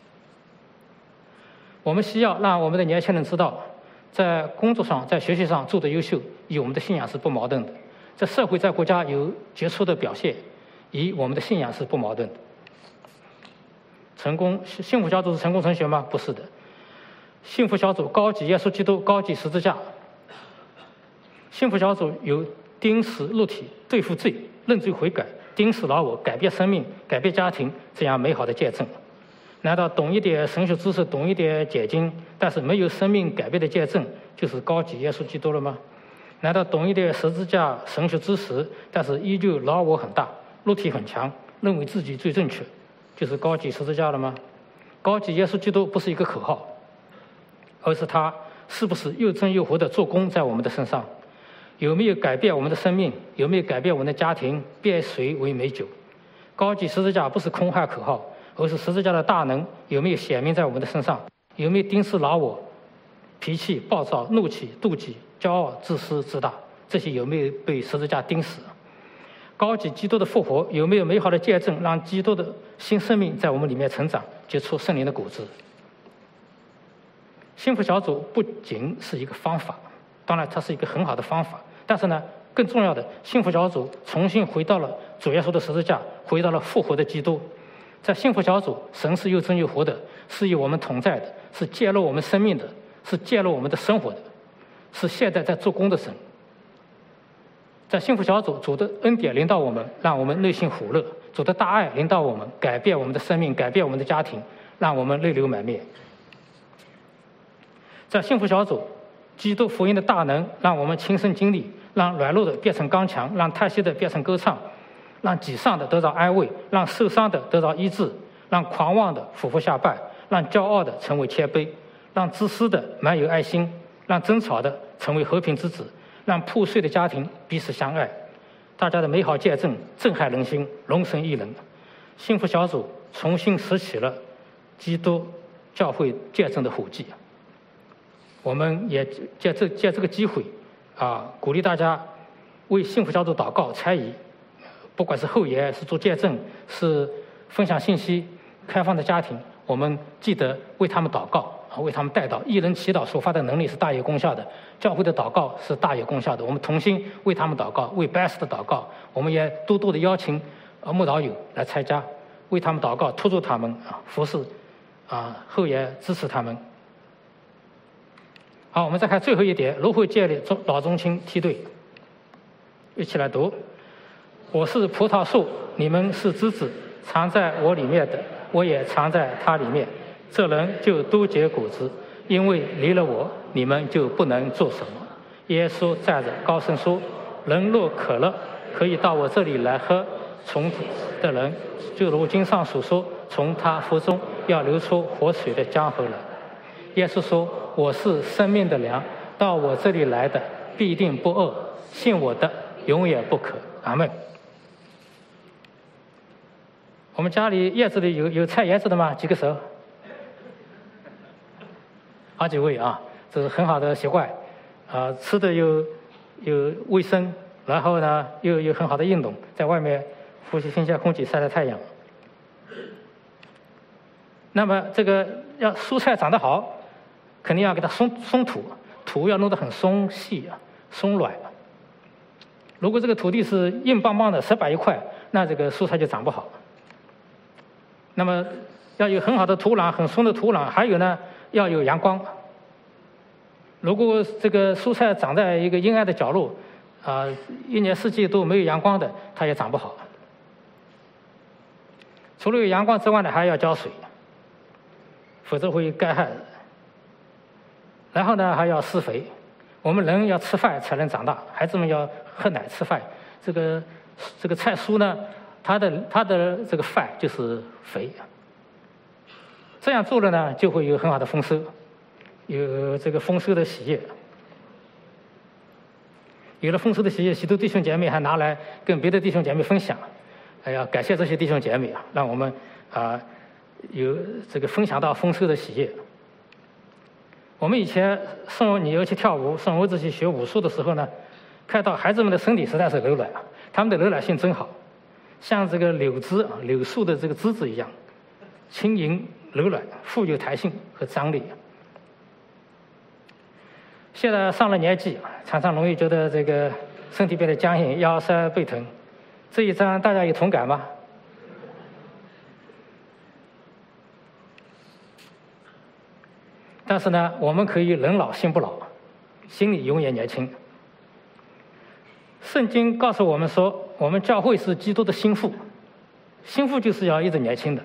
A: 我们需要让我们的年轻人知道，在工作上、在学习上做得优秀，与我们的信仰是不矛盾的；在社会、在国家有杰出的表现，与我们的信仰是不矛盾的。成功幸福小组是成功神学吗？不是的。幸福小组高举耶稣基督，高举十字架。幸福小组有钉死肉体、对付罪、认罪悔改、钉死老我、改变生命、改变家庭这样美好的见证。难道懂一点神学知识、懂一点解经，但是没有生命改变的见证，就是高举耶稣基督了吗？难道懂一点十字架神学知识，但是依旧老我很大、肉体很强，认为自己最正确，就是高举十字架了吗？高举耶稣基督不是一个口号，而是他是不是又真又活的做工在我们的身上，有没有改变我们的生命，有没有改变我们的家庭，变水为美酒。高举十字架不是空喊口号，而是十字架的大能有没有显明在我们的身上，有没有钉死老我、脾气、暴躁、怒气、妒忌、骄傲、自私、自大，这些有没有被十字架钉死？高举基督的复活，有没有美好的见证，让基督的新生命在我们里面成长，结出圣灵的果子？幸福小组不仅是一个方法，当然它是一个很好的方法，但是呢，更重要的，幸福小组重新回到了主耶稣的十字架，回到了复活的基督。在幸福小组，神是又真又活的，是与我们同在的，是介入我们生命的，是介入我们的生活的，是现在在做工的神。在幸福小组，主的恩典临到我们，让我们内心火热；主的大爱临到我们，改变我们的生命，改变我们的家庭，让我们泪流满面。在幸福小组，基督福音的大能让我们亲身经历，让软弱的变成刚强，让叹息的变成歌唱，让沮丧的得到安慰，让受伤的得到医治，让狂妄的俯伏下拜，让骄傲的成为谦卑，让自私的满有爱心，让争吵的成为和平之子，让破碎的家庭彼此相爱。大家的美好见证震撼人心，荣神益人。幸福小组重新拾起了基督教会见证的火炬。我们也借这借这个机会啊，鼓励大家为幸福小组祷告参与，不管是后援、是做见证、是分享信息、开放的家庭，我们记得为他们祷告啊，为他们代祷。一人祈祷所发的能力是大有功效的，教会的祷告是大有功效的。我们同心为他们祷告，为 B S 的祷告，我们也多多的邀请呃慕道友来参加，为他们祷告，托住他们啊，服侍啊，后援支持他们。好，我们再看最后一点，如何建立中老中青梯队。一起来读：我是葡萄树，你们是枝子，藏在我里面的，我也藏在它里面。这人就多结果子，因为离了我，你们就不能做什么。耶稣站着高声说：人若渴了，可以到我这里来喝。从的人，就如经上所说，从他腹中要流出活水的江河来。耶稣说：我是生命的粮，到我这里来的必定不饿，信我的永远不渴。阿们。我们家里叶子里有有菜叶子的吗？举个手。好几位啊，这是很好的习惯啊，吃的又又卫生，然后呢又有很好的运动，在外面呼吸新鲜空气，晒晒太阳。那么这个要蔬菜长得好，肯定要给它松松土，土要弄得很松细啊，松软。 如果这个土地是硬邦邦的、石板一块，那这个蔬菜就长不好。那么要有很好的土壤、很松的土壤，还有呢要有阳光。如果这个蔬菜长在一个阴暗的角落，啊、呃，一年四季都没有阳光的，它也长不好。除了有阳光之外呢，还要浇水，否则会干旱。然后呢，还要施肥。我们人要吃饭才能长大，孩子们要喝奶吃饭。这个这个菜蔬呢，它的它的这个饭就是肥。这样做了呢，就会有很好的丰收，有这个丰收的喜悦。有了丰收的喜悦，许多弟兄姐妹还拿来跟别的弟兄姐妹分享。哎呀，感谢这些弟兄姐妹啊，让我们啊、呃、有这个分享到丰收的喜悦。我们以前送女儿去跳舞，送儿子去学武术的时候呢，看到孩子们的身体实在是柔软，他们的柔软性真好，像这个柳枝啊，柳树的这个枝子一样，轻盈柔软，富有弹性和张力。现在上了年纪，常常容易觉得这个身体变得僵硬，腰酸背疼。这一章大家有同感吗？但是呢，我们可以人老心不老，心里永远年轻。圣经告诉我们说，我们教会是基督的心腹，心腹就是要一直年轻的。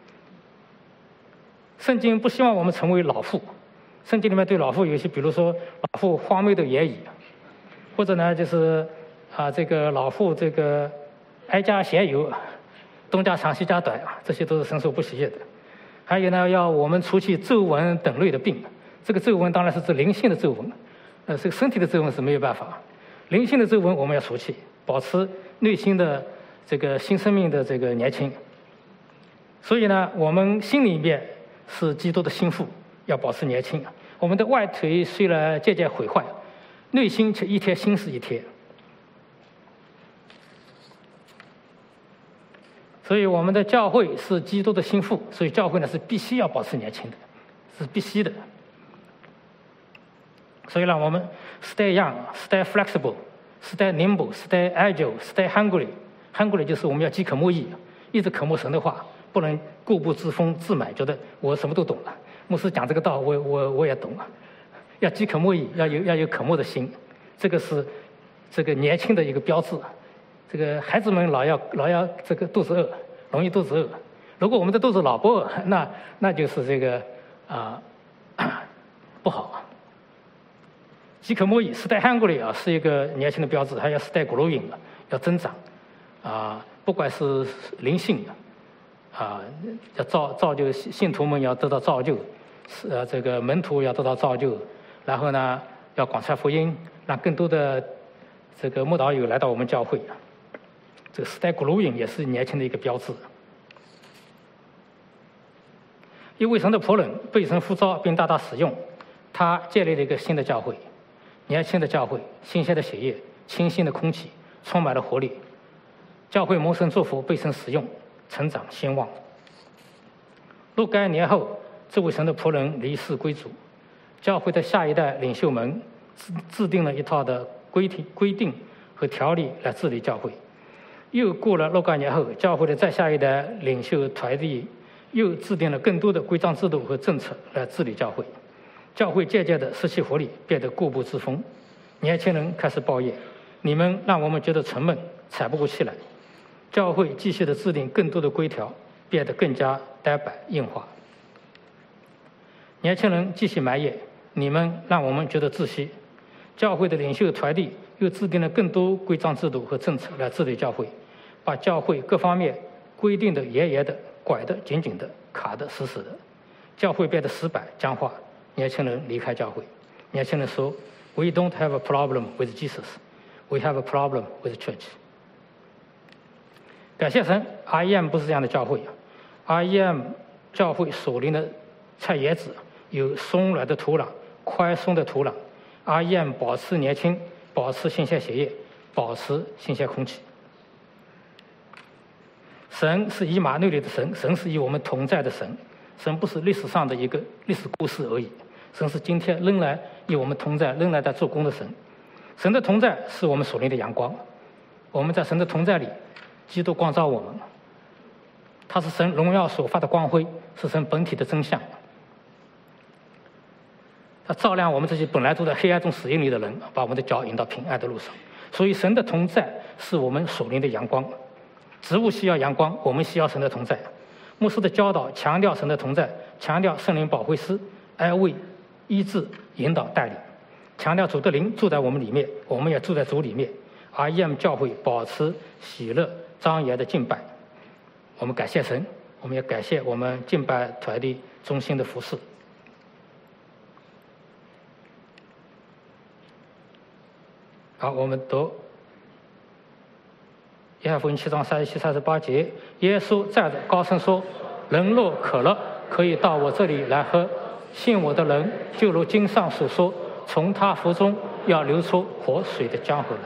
A: 圣经不希望我们成为老妇，圣经里面对老妇有些，比如说老妇荒谬的言语，或者呢就是啊这个老妇这个哀家闲游，东家长西家短，这些都是神所不喜悦的。还有呢，要我们除去皱纹等类的病。这个皱纹当然是指灵性的皱纹，呃，这个身体的皱纹是没有办法。灵性的皱纹我们要除去，保持内心的这个新生命的这个年轻。所以呢，我们心里面是基督的心腹，要保持年轻。我们的外腿虽然渐渐毁坏，内心却一天新似一天。所以我们的教会是基督的心腹，所以教会呢是必须要保持年轻的，是必须的。所以呢，我们 stay young, stay flexible, stay nimble, stay agile, stay hungry. hungry 就是我们要饥渴慕义，一直渴慕神的话，不能固步自封自满，觉得我什么都懂了。牧师讲这个道，我我我也懂了。要饥渴慕义，要有要有渴慕的心，这个是这个年轻的一个标志。这个孩子们老要老要这个肚子饿，容易肚子饿。如果我们的肚子老不饿，那那就是这个啊、呃、不好。饥渴慕义 ，stay hungry 啊，是一个年轻的标志，还要 stay growing 要增长啊，不管是灵性啊，要造造就信徒们要得到造就，是呃这个门徒要得到造就，然后呢要广传福音，让更多的这个慕道友来到我们教会。这个 stay growing 也是年轻的一个标志。因为神的仆人被神呼召并大大使用，他建立了一个新的教会，年轻的教会，新鲜的血液，清新的空气，充满了活力。教会蒙神祝福，被神使用，成长兴旺。若干年后，这位神的仆人离世归主，教会的下一代领袖们制制定了一套的规定规定和条例来治理教会。又过了若干年后，教会的再下一代领袖团体又制定了更多的规章制度和政策来治理教会。教会渐渐的失去活力，变得固步自封。年轻人开始抱怨：“你们让我们觉得沉闷，喘不过气来。”教会继续的制定更多的规条，变得更加呆板硬化。年轻人继续埋怨：“你们让我们觉得窒息。”教会的领袖团体又制定了更多规章制度和政策来治理教会，把教会各方面规定的严严的，拐得紧紧的，卡得死死的。教会变得死板僵化，年轻人离开教会。年轻人说 ：“We don't have a problem with Jesus, we have a problem with church。”感谢神 ，R E M 不是这样的教会 ，R E M 教会属灵的菜叶子有松软的土壤、宽松的土壤。R E M 保持年轻，保持新鲜血液，保持新鲜空气。神是以马内利的神，神是与我们同在的神，神不是历史上的一个历史故事而已，神是今天仍然与我们同在、仍然在做工的神。神的同在是我们属灵的阳光， 我们在神的同在里，基督光照我们，他是神荣耀所发的光辉，是神本体的真相。他照亮我们这些本来住在黑暗中死荫里的人，把我们的脚引到平安的路上。所以神的同在是我们属灵的阳光。植物需要阳光，我们需要神的同在。牧师的教导强调神的同在，强调圣灵保惠师安慰、医治、引导、带领，强调主的灵住在我们里面，我们也住在主里面。R E M 教会保持喜乐庄严的敬拜，我们感谢神，我们也感谢我们敬拜团队中心的服侍。好，我们读约翰福音七章三十七、三十八节，耶稣站着高声说：“人若渴了，可以到我这里来喝。信我的人，就如经上所说，从他腹中要流出活水的江河来。”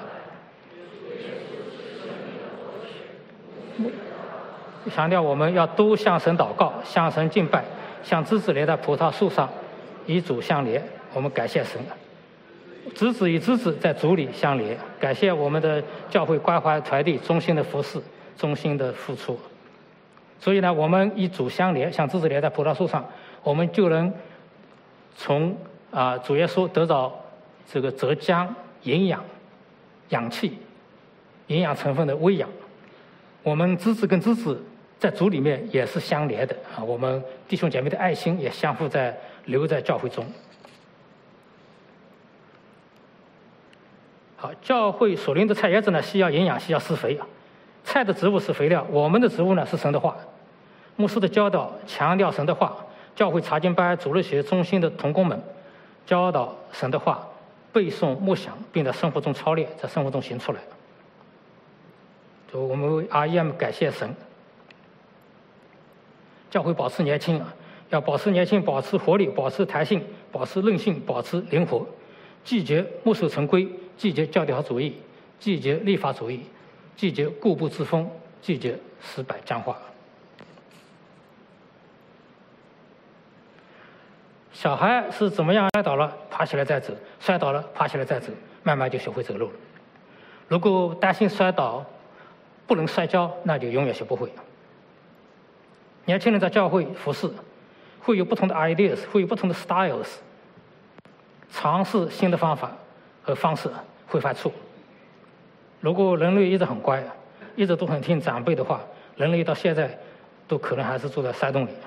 A: 强调我们要都向神祷告，向神敬拜，像枝子连在葡萄树上，与主相连。我们感谢神。枝子与枝子在主里相连，感谢我们的教会关怀团队衷心的服侍，衷心的付出。所以呢，我们与主相连，像枝子连在葡萄树上，我们就能从啊主耶稣得到这个浙江营养、氧气、营养成分的喂养。我们枝子跟枝子在主里面也是相连的啊，我们弟兄姐妹的爱心也相互在留在教会中。好，教会所灵的菜叶子呢，需要营养，需要施肥。菜的植物是肥料，我们的植物呢是神的话。牧师的教导强调神的话，教会查经班、主日学中心的同工们教导神的话，背诵默想，并在生活中操练，在生活中行出来。就我们为 R E M 感谢神。教会保持年轻，要保持年轻，保持活力，保持弹性，保持韧性，保持灵活，拒绝墨守成规，拒绝教条主义，拒绝立法主义，拒绝固步自封，拒绝死板僵化。小孩是怎么样摔倒了爬起来再走，摔倒了爬起来再走，慢慢就学会走路了。如果担心摔倒不能摔跤，那就永远学不会。年轻人在教会服侍，会有不同的 ideas， 会有不同的 styles， 尝试新的方法和方式会犯错。如果人类一直很乖，一直都很听长辈的话，人类到现在都可能还是住在山洞里。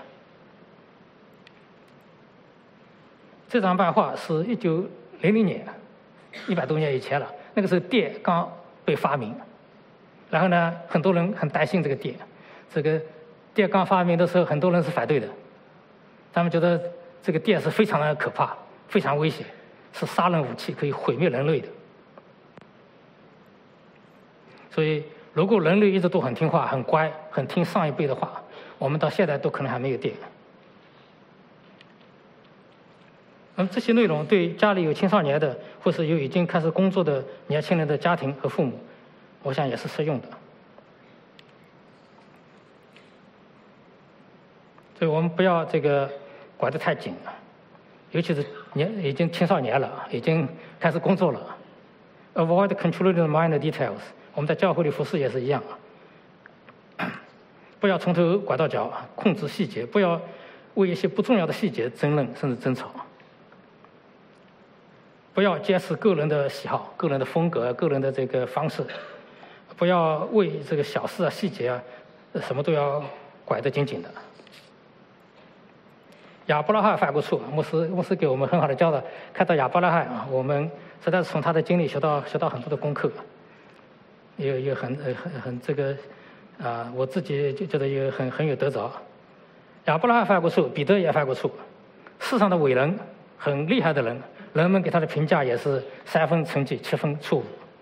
A: 这张漫画是一九零零年，一百多年以前了。那个时候电刚被发明，然后呢，很多人很担心这个电。这个电刚发明的时候，很多人是反对的，他们觉得这个电是非常的可怕，非常危险，是杀人武器，可以毁灭人类的。所以，如果人类一直都很听话、很乖、很听上一辈的话，我们到现在都可能还没有电。那么这些内容对家里有青少年的，或是有已经开始工作的年轻人的家庭和父母，我想也是适用的。所以我们不要这个管得太紧了，尤其是年已经青少年了，已经开始工作了。Avoid controlling the minor details。我们在教会里服侍也是一样，不要从头管到脚，控制细节，不要为一些不重要的细节争论甚至争吵。不要坚持个人的喜好、个人的风格、个人的这个方式，不要为这个小事啊、细节啊，什么都要拐得紧紧的。亚伯拉罕犯过错，牧师牧师给我们很好的教导，看到亚伯拉罕啊，我们实在是从他的经历学到学到很多的功课，也也很很很这个啊，我自己就觉得也很很有得着。亚伯拉罕犯过错，彼得也犯过错，世上的伟人、很厉害的人。人们给他的评价也是三分成绩，七分错误。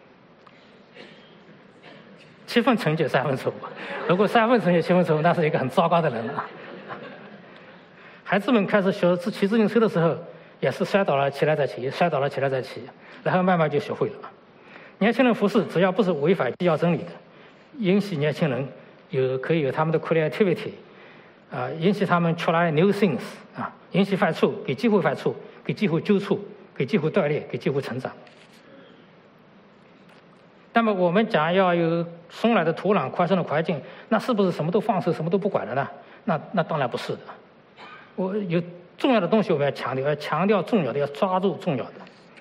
A: 七分成绩，三分错误。如果三分成绩，七分错误，那是一个很糟糕的人了。孩子们开始学骑自行车的时候，也是摔倒了起来再骑，摔倒了起来再骑，然后慢慢就学会了。年轻人服侍，只要不是违反基要真理的，允许年轻人有可以有他们的 creativity， 啊，允许他们 try new things， 啊，允许犯错，给机会犯错，给机会纠错。给机会锻炼，给机会成长。 那么我们讲要有松软的土壤、宽松的环境，那是不是什么都放手、什么都不管了呢？那那当然不是的。我有重要的东西我们要强调，要强调重要的，要抓住重要的。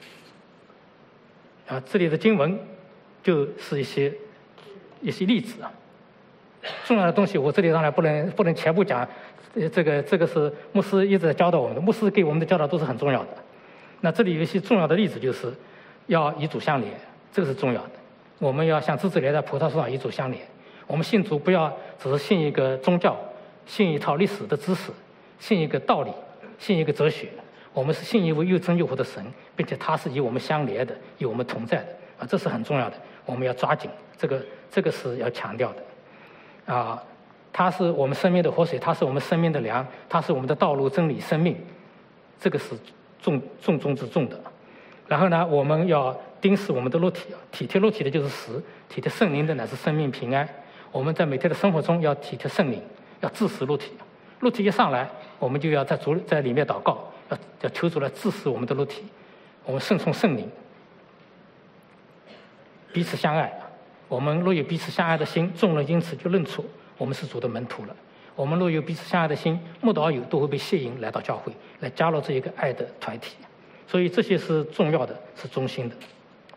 A: 啊，这里的经文就是一些一些例子啊。重要的东西我这里当然不能不能全部讲，呃，这个这个是牧师一直在教导我们的，牧师给我们的教导都是很重要的。那这里有一些重要的例子，就是要与主相连，这个是重要的。我们要像枝子连在葡萄树上与主相连。我们信主不要只是信一个宗教，信一套历史的知识，信一个道理，信一个哲学。我们是信一位又真又活的神，并且他是与我们相连的，与我们同在的啊，这是很重要的。我们要抓紧这个，这个是要强调的。啊，它是我们生命的活水，它是我们生命的粮，它是我们的道路、真理、生命，这个是重重中之重的。然后呢，我们要盯视我们的肉体，体贴肉体的就是死，体贴圣灵的乃是生命平安。我们在每天的生活中要体贴圣灵，要治死肉体。肉体一上来，我们就要在主在里面祷告，要要求主来治死我们的肉体。我们顺从圣灵，彼此相爱。我们若有彼此相爱的心，众人因此就认出我们是主的门徒了。我们若有彼此相爱的心，慕道友都会被吸引来到教会，来加入这一个爱的团体。所以这些是重要的，是中心的。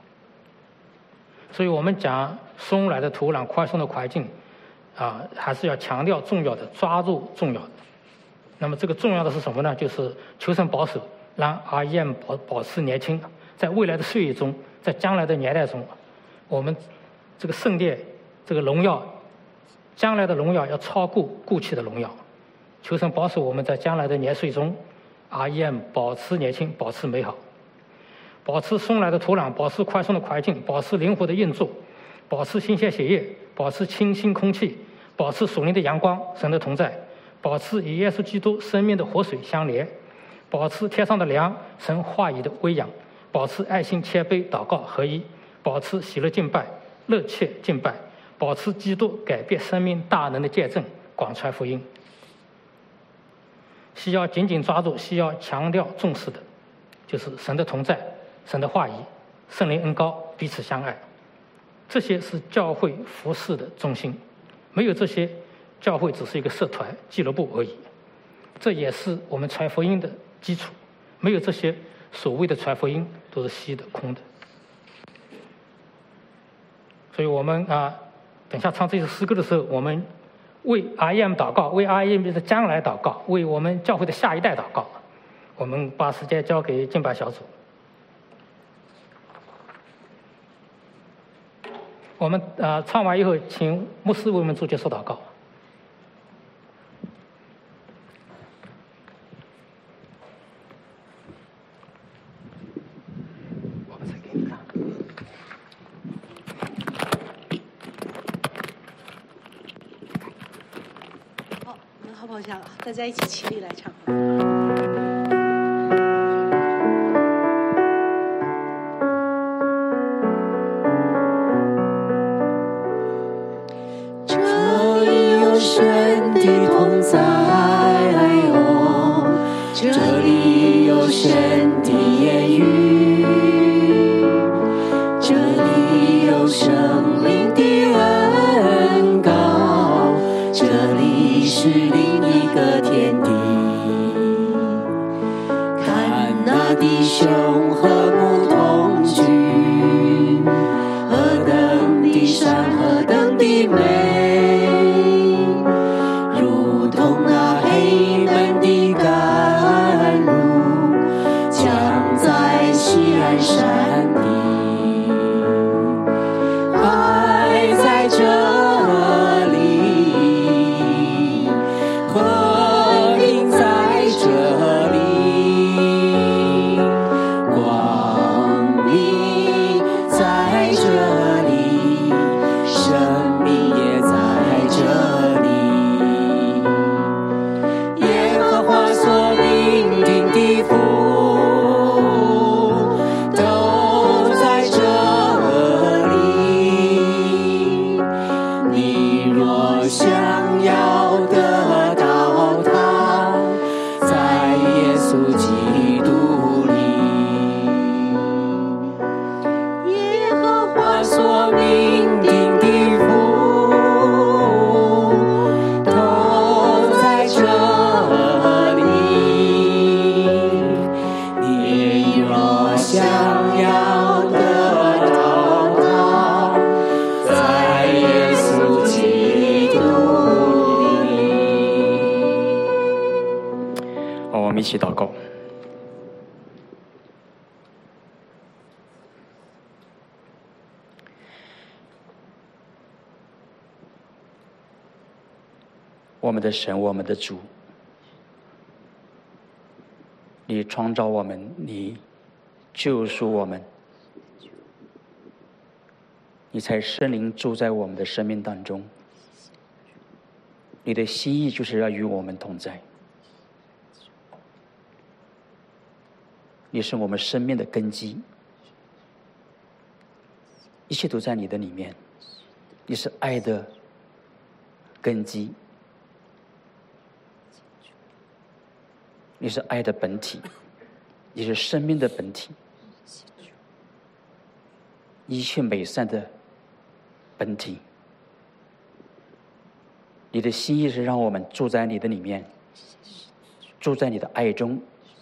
A: 所以我们讲松软的土壤、宽松的环境，啊，还是要强调重要的，抓住重要的。那么这个重要的是什么呢？就是求神保守，让 R E M 保保持年轻，在未来的岁月中，在将来的年代中，我们这个圣殿，这个荣耀，将来的荣耀要超过过去的荣耀。求神保守我们在将来的年岁中 ，R E M 保持年轻，保持美好，保持松软的土壤，保持宽松的环境，保持灵活的运作，保持新鲜血液，保持清新空气，保持属灵的阳光，神的同在，保持与耶稣基督生命的活水相连，保持天上的粮，神话语的喂养，保持爱心、谦卑、祷告合一，保持喜乐敬拜。热切敬拜，保持基督改变生命大能的见证，广传福音。需要紧紧抓住，需要强调重视的，就是神的同在、神的话语、圣灵恩膏，彼此相爱。这些是教会服事的中心，没有这些，教会只是一个社团、俱乐部而已。这也是我们传福音的基础，没有这些，所谓的传福音都是虚的、空的。所以我们啊，等下唱这首诗歌的时候，我们为 R E M 祷告，为 R E M 的将来祷告，为我们教会的下一代祷告。我们把时间交给敬拜小组。我们啊唱完以后，请牧师为我们做结束祷告。
B: 好像大家一起起立来唱。
C: 这里有神的同在哦，这里有神的言语，这里有生命的恩膏，这里是另一个天地。
D: 们一起祷告。我们的神，我们的主，你创造我们，你救赎我们，你才圣灵住在我们的生命当中。你的心意就是要与我们同在，你是我们生命的根基，一切都在你的里面。你是爱的根基，你是爱的本体，你是生命的本体，一切美善的本体。你的心意是让我们住在你的里面，住在你的爱中，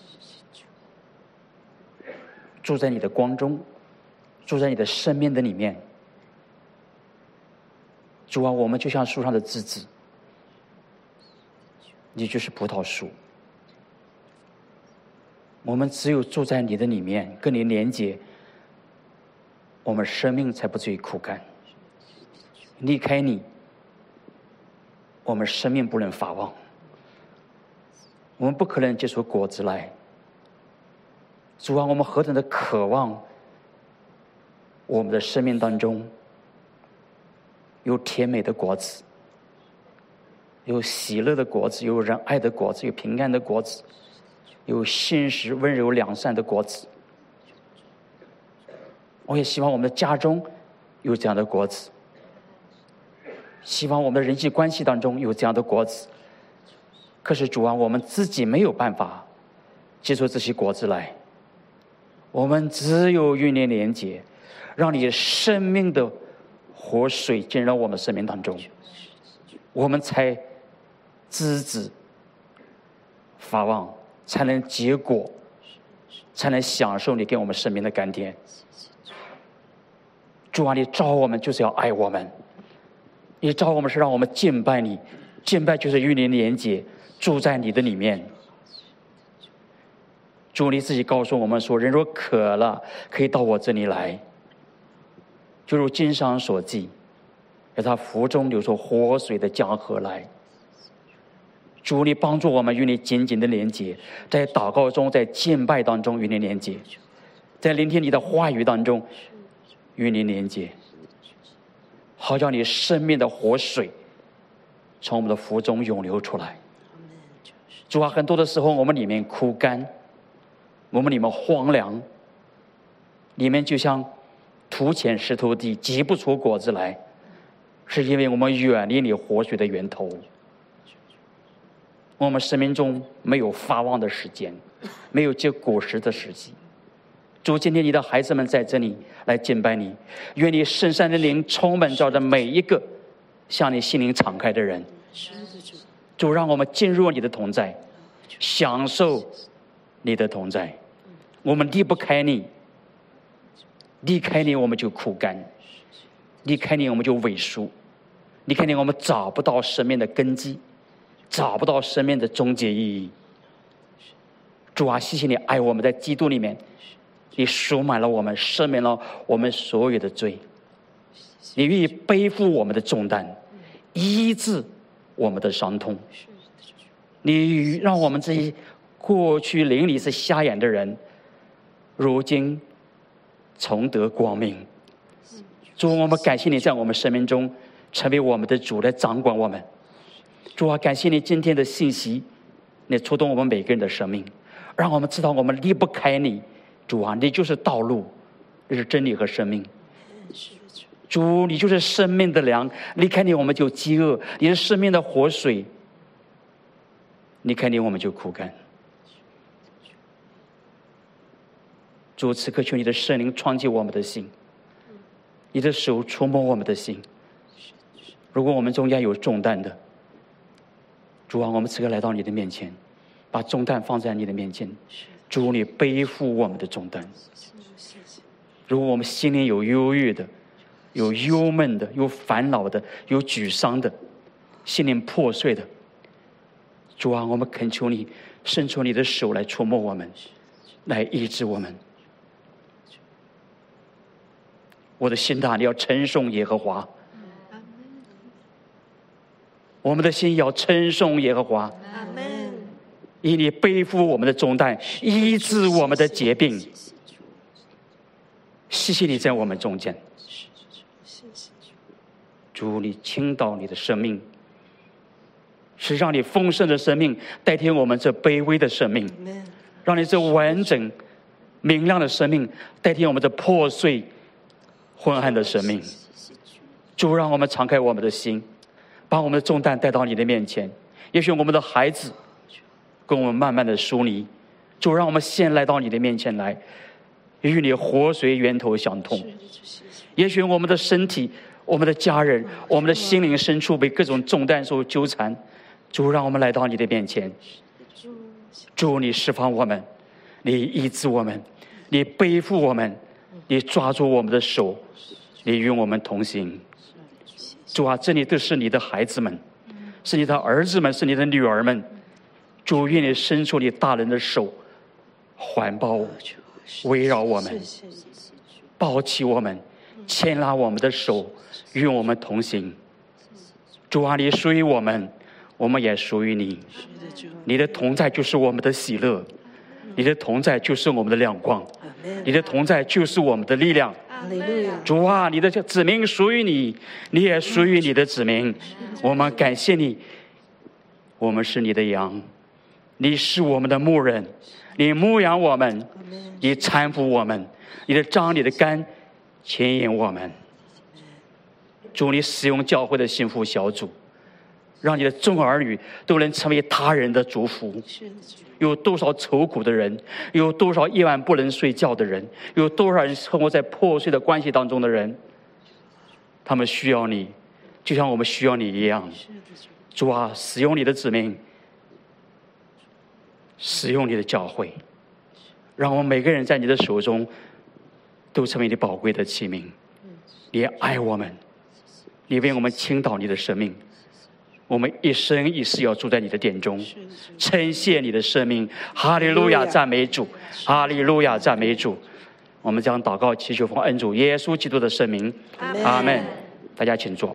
D: 住在你的光中，住在你的生命的里面。主啊，我们就像树上的枝子，你就是葡萄树。我们只有住在你的里面，跟你连结，我们生命才不至于枯干。离开你，我们生命不能发旺，我们不可能结出果子来。主啊，我们何等的渴望我们的生命当中有甜美的果子，有喜乐的果子，有仁爱的果子，有平安的果子，有信实温柔良善的果子。我也希望我们的家中有这样的果子，希望我们的人际关系当中有这样的果子。可是主啊，我们自己没有办法结出这些果子来，我们只有与你连结，让你生命的活水进入我们生命当中，我们才枝子发旺，才能结果，才能享受你给我们生命的甘甜。主啊，你召我们就是要爱我们，你召我们是让我们敬拜你，敬拜就是与你连结，住在你的里面。主，你自己告诉我们说，人若渴了，可以到我这里来，就如经上所记，在他腹中流出活水的江河来。主，你帮助我们与你紧紧的连结，在祷告中，在敬拜当中与你连结，在聆听你的话语当中与你连结，好叫你生命的活水从我们的腹中涌流出来。主啊，很多的时候我们里面枯干，我们里面荒凉，里面就像土浅石头地，结不出果子来，是因为我们远离你活水的源头，我们生命中没有发旺的时间，没有结果实的时机。主，今天你的孩子们在这里来敬拜你，愿你圣善的灵充满着每一个向你心灵敞开的人。主，让我们进入你的同在，享受你的同在。我们离不开你，离开你我们就枯干，离开你我们就萎缩，离开你我们找不到生命的根基，找不到生命的终结意义。主啊，谢谢你爱我们，在基督里面你赎买了我们，赦免了我们所有的罪，你愿意背负我们的重担，医治我们的伤痛。你让我们这些过去灵里是瞎眼的人，如今重得光明。主，我们感谢你在我们生命中成为我们的主，来掌管我们。主啊，感谢你今天的信息，你触动我们每个人的生命，让我们知道我们离不开你。主啊，你就是道路，你是真理和生命。主，你就是生命的粮，离开你我们就饥饿，你是生命的活水，离开你我们就枯干。主，此刻求你的圣灵创进我们的心，你的手触摸我们的心。如果我们中间有重担的，主啊，我们此刻来到你的面前，把重担放在你的面前。主，你背负我们的重担。如果我们心里有忧郁的，有忧闷的，有烦恼的，有沮丧的，心灵破碎的， 主啊，我们恳求你伸出你的手来触摸我们，来医治我们。我的心啊，你要称颂耶和华，我们的心要称颂耶和华，
B: 阿门。
D: 以你背负我们的重担，医治我们的疾病。谢谢你在我们中间，主，你倾倒你的生命，是让你丰盛的生命代替我们这卑微的生命，让你这完整明亮的生命代替我们这破碎昏暗的生命。主，让我们敞开我们的心，把我们的重担带到你的面前。也许我们的孩子跟我们慢慢的疏离，主，让我们先来到你的面前来，与你活水源头相通。也许我们的身体、我们的家人、我们的心灵深处被各种重担所纠缠，主，让我们来到你的面前。主，你释放我们，你医治我们，你背负我们，你抓住我们的手，你与我们同行。主啊，这里都是你的孩子们，是你的儿子们，是你的女儿们。主，愿你伸出你大人的手，环抱围绕我们，抱起我们，牵拉我们的手，与我们同行。主啊，你属于我们，我们也属于你。你的同在就是我们的喜乐，你的同在就是我们的亮光，你的同在就是我们的力量。主啊，你的子民属于你，你也属于你的子民。我们感谢你，我们是你的羊，你是我们的牧人，你牧养我们，你搀扶我们，你的杖你的竿牵引我们。主，你使用教会的幸福小组，让你的众儿女都能成为他人的祝福。有多少愁苦的人，有多少夜晚不能睡觉的人，有多少人生活在破碎的关系当中的人，他们需要你，就像我们需要你一样。主啊，使用你的子民，使用你的教会，让我们每个人在你的手中都成为你宝贵的器皿。你爱我们，你为我们倾倒你的生命，我们一生一世要住在你的殿中，称谢你的生命。哈利路亚，赞美主！哈利路亚，赞美主！我们将祷告祈求奉恩主耶稣基督的圣名，阿们。大家请坐。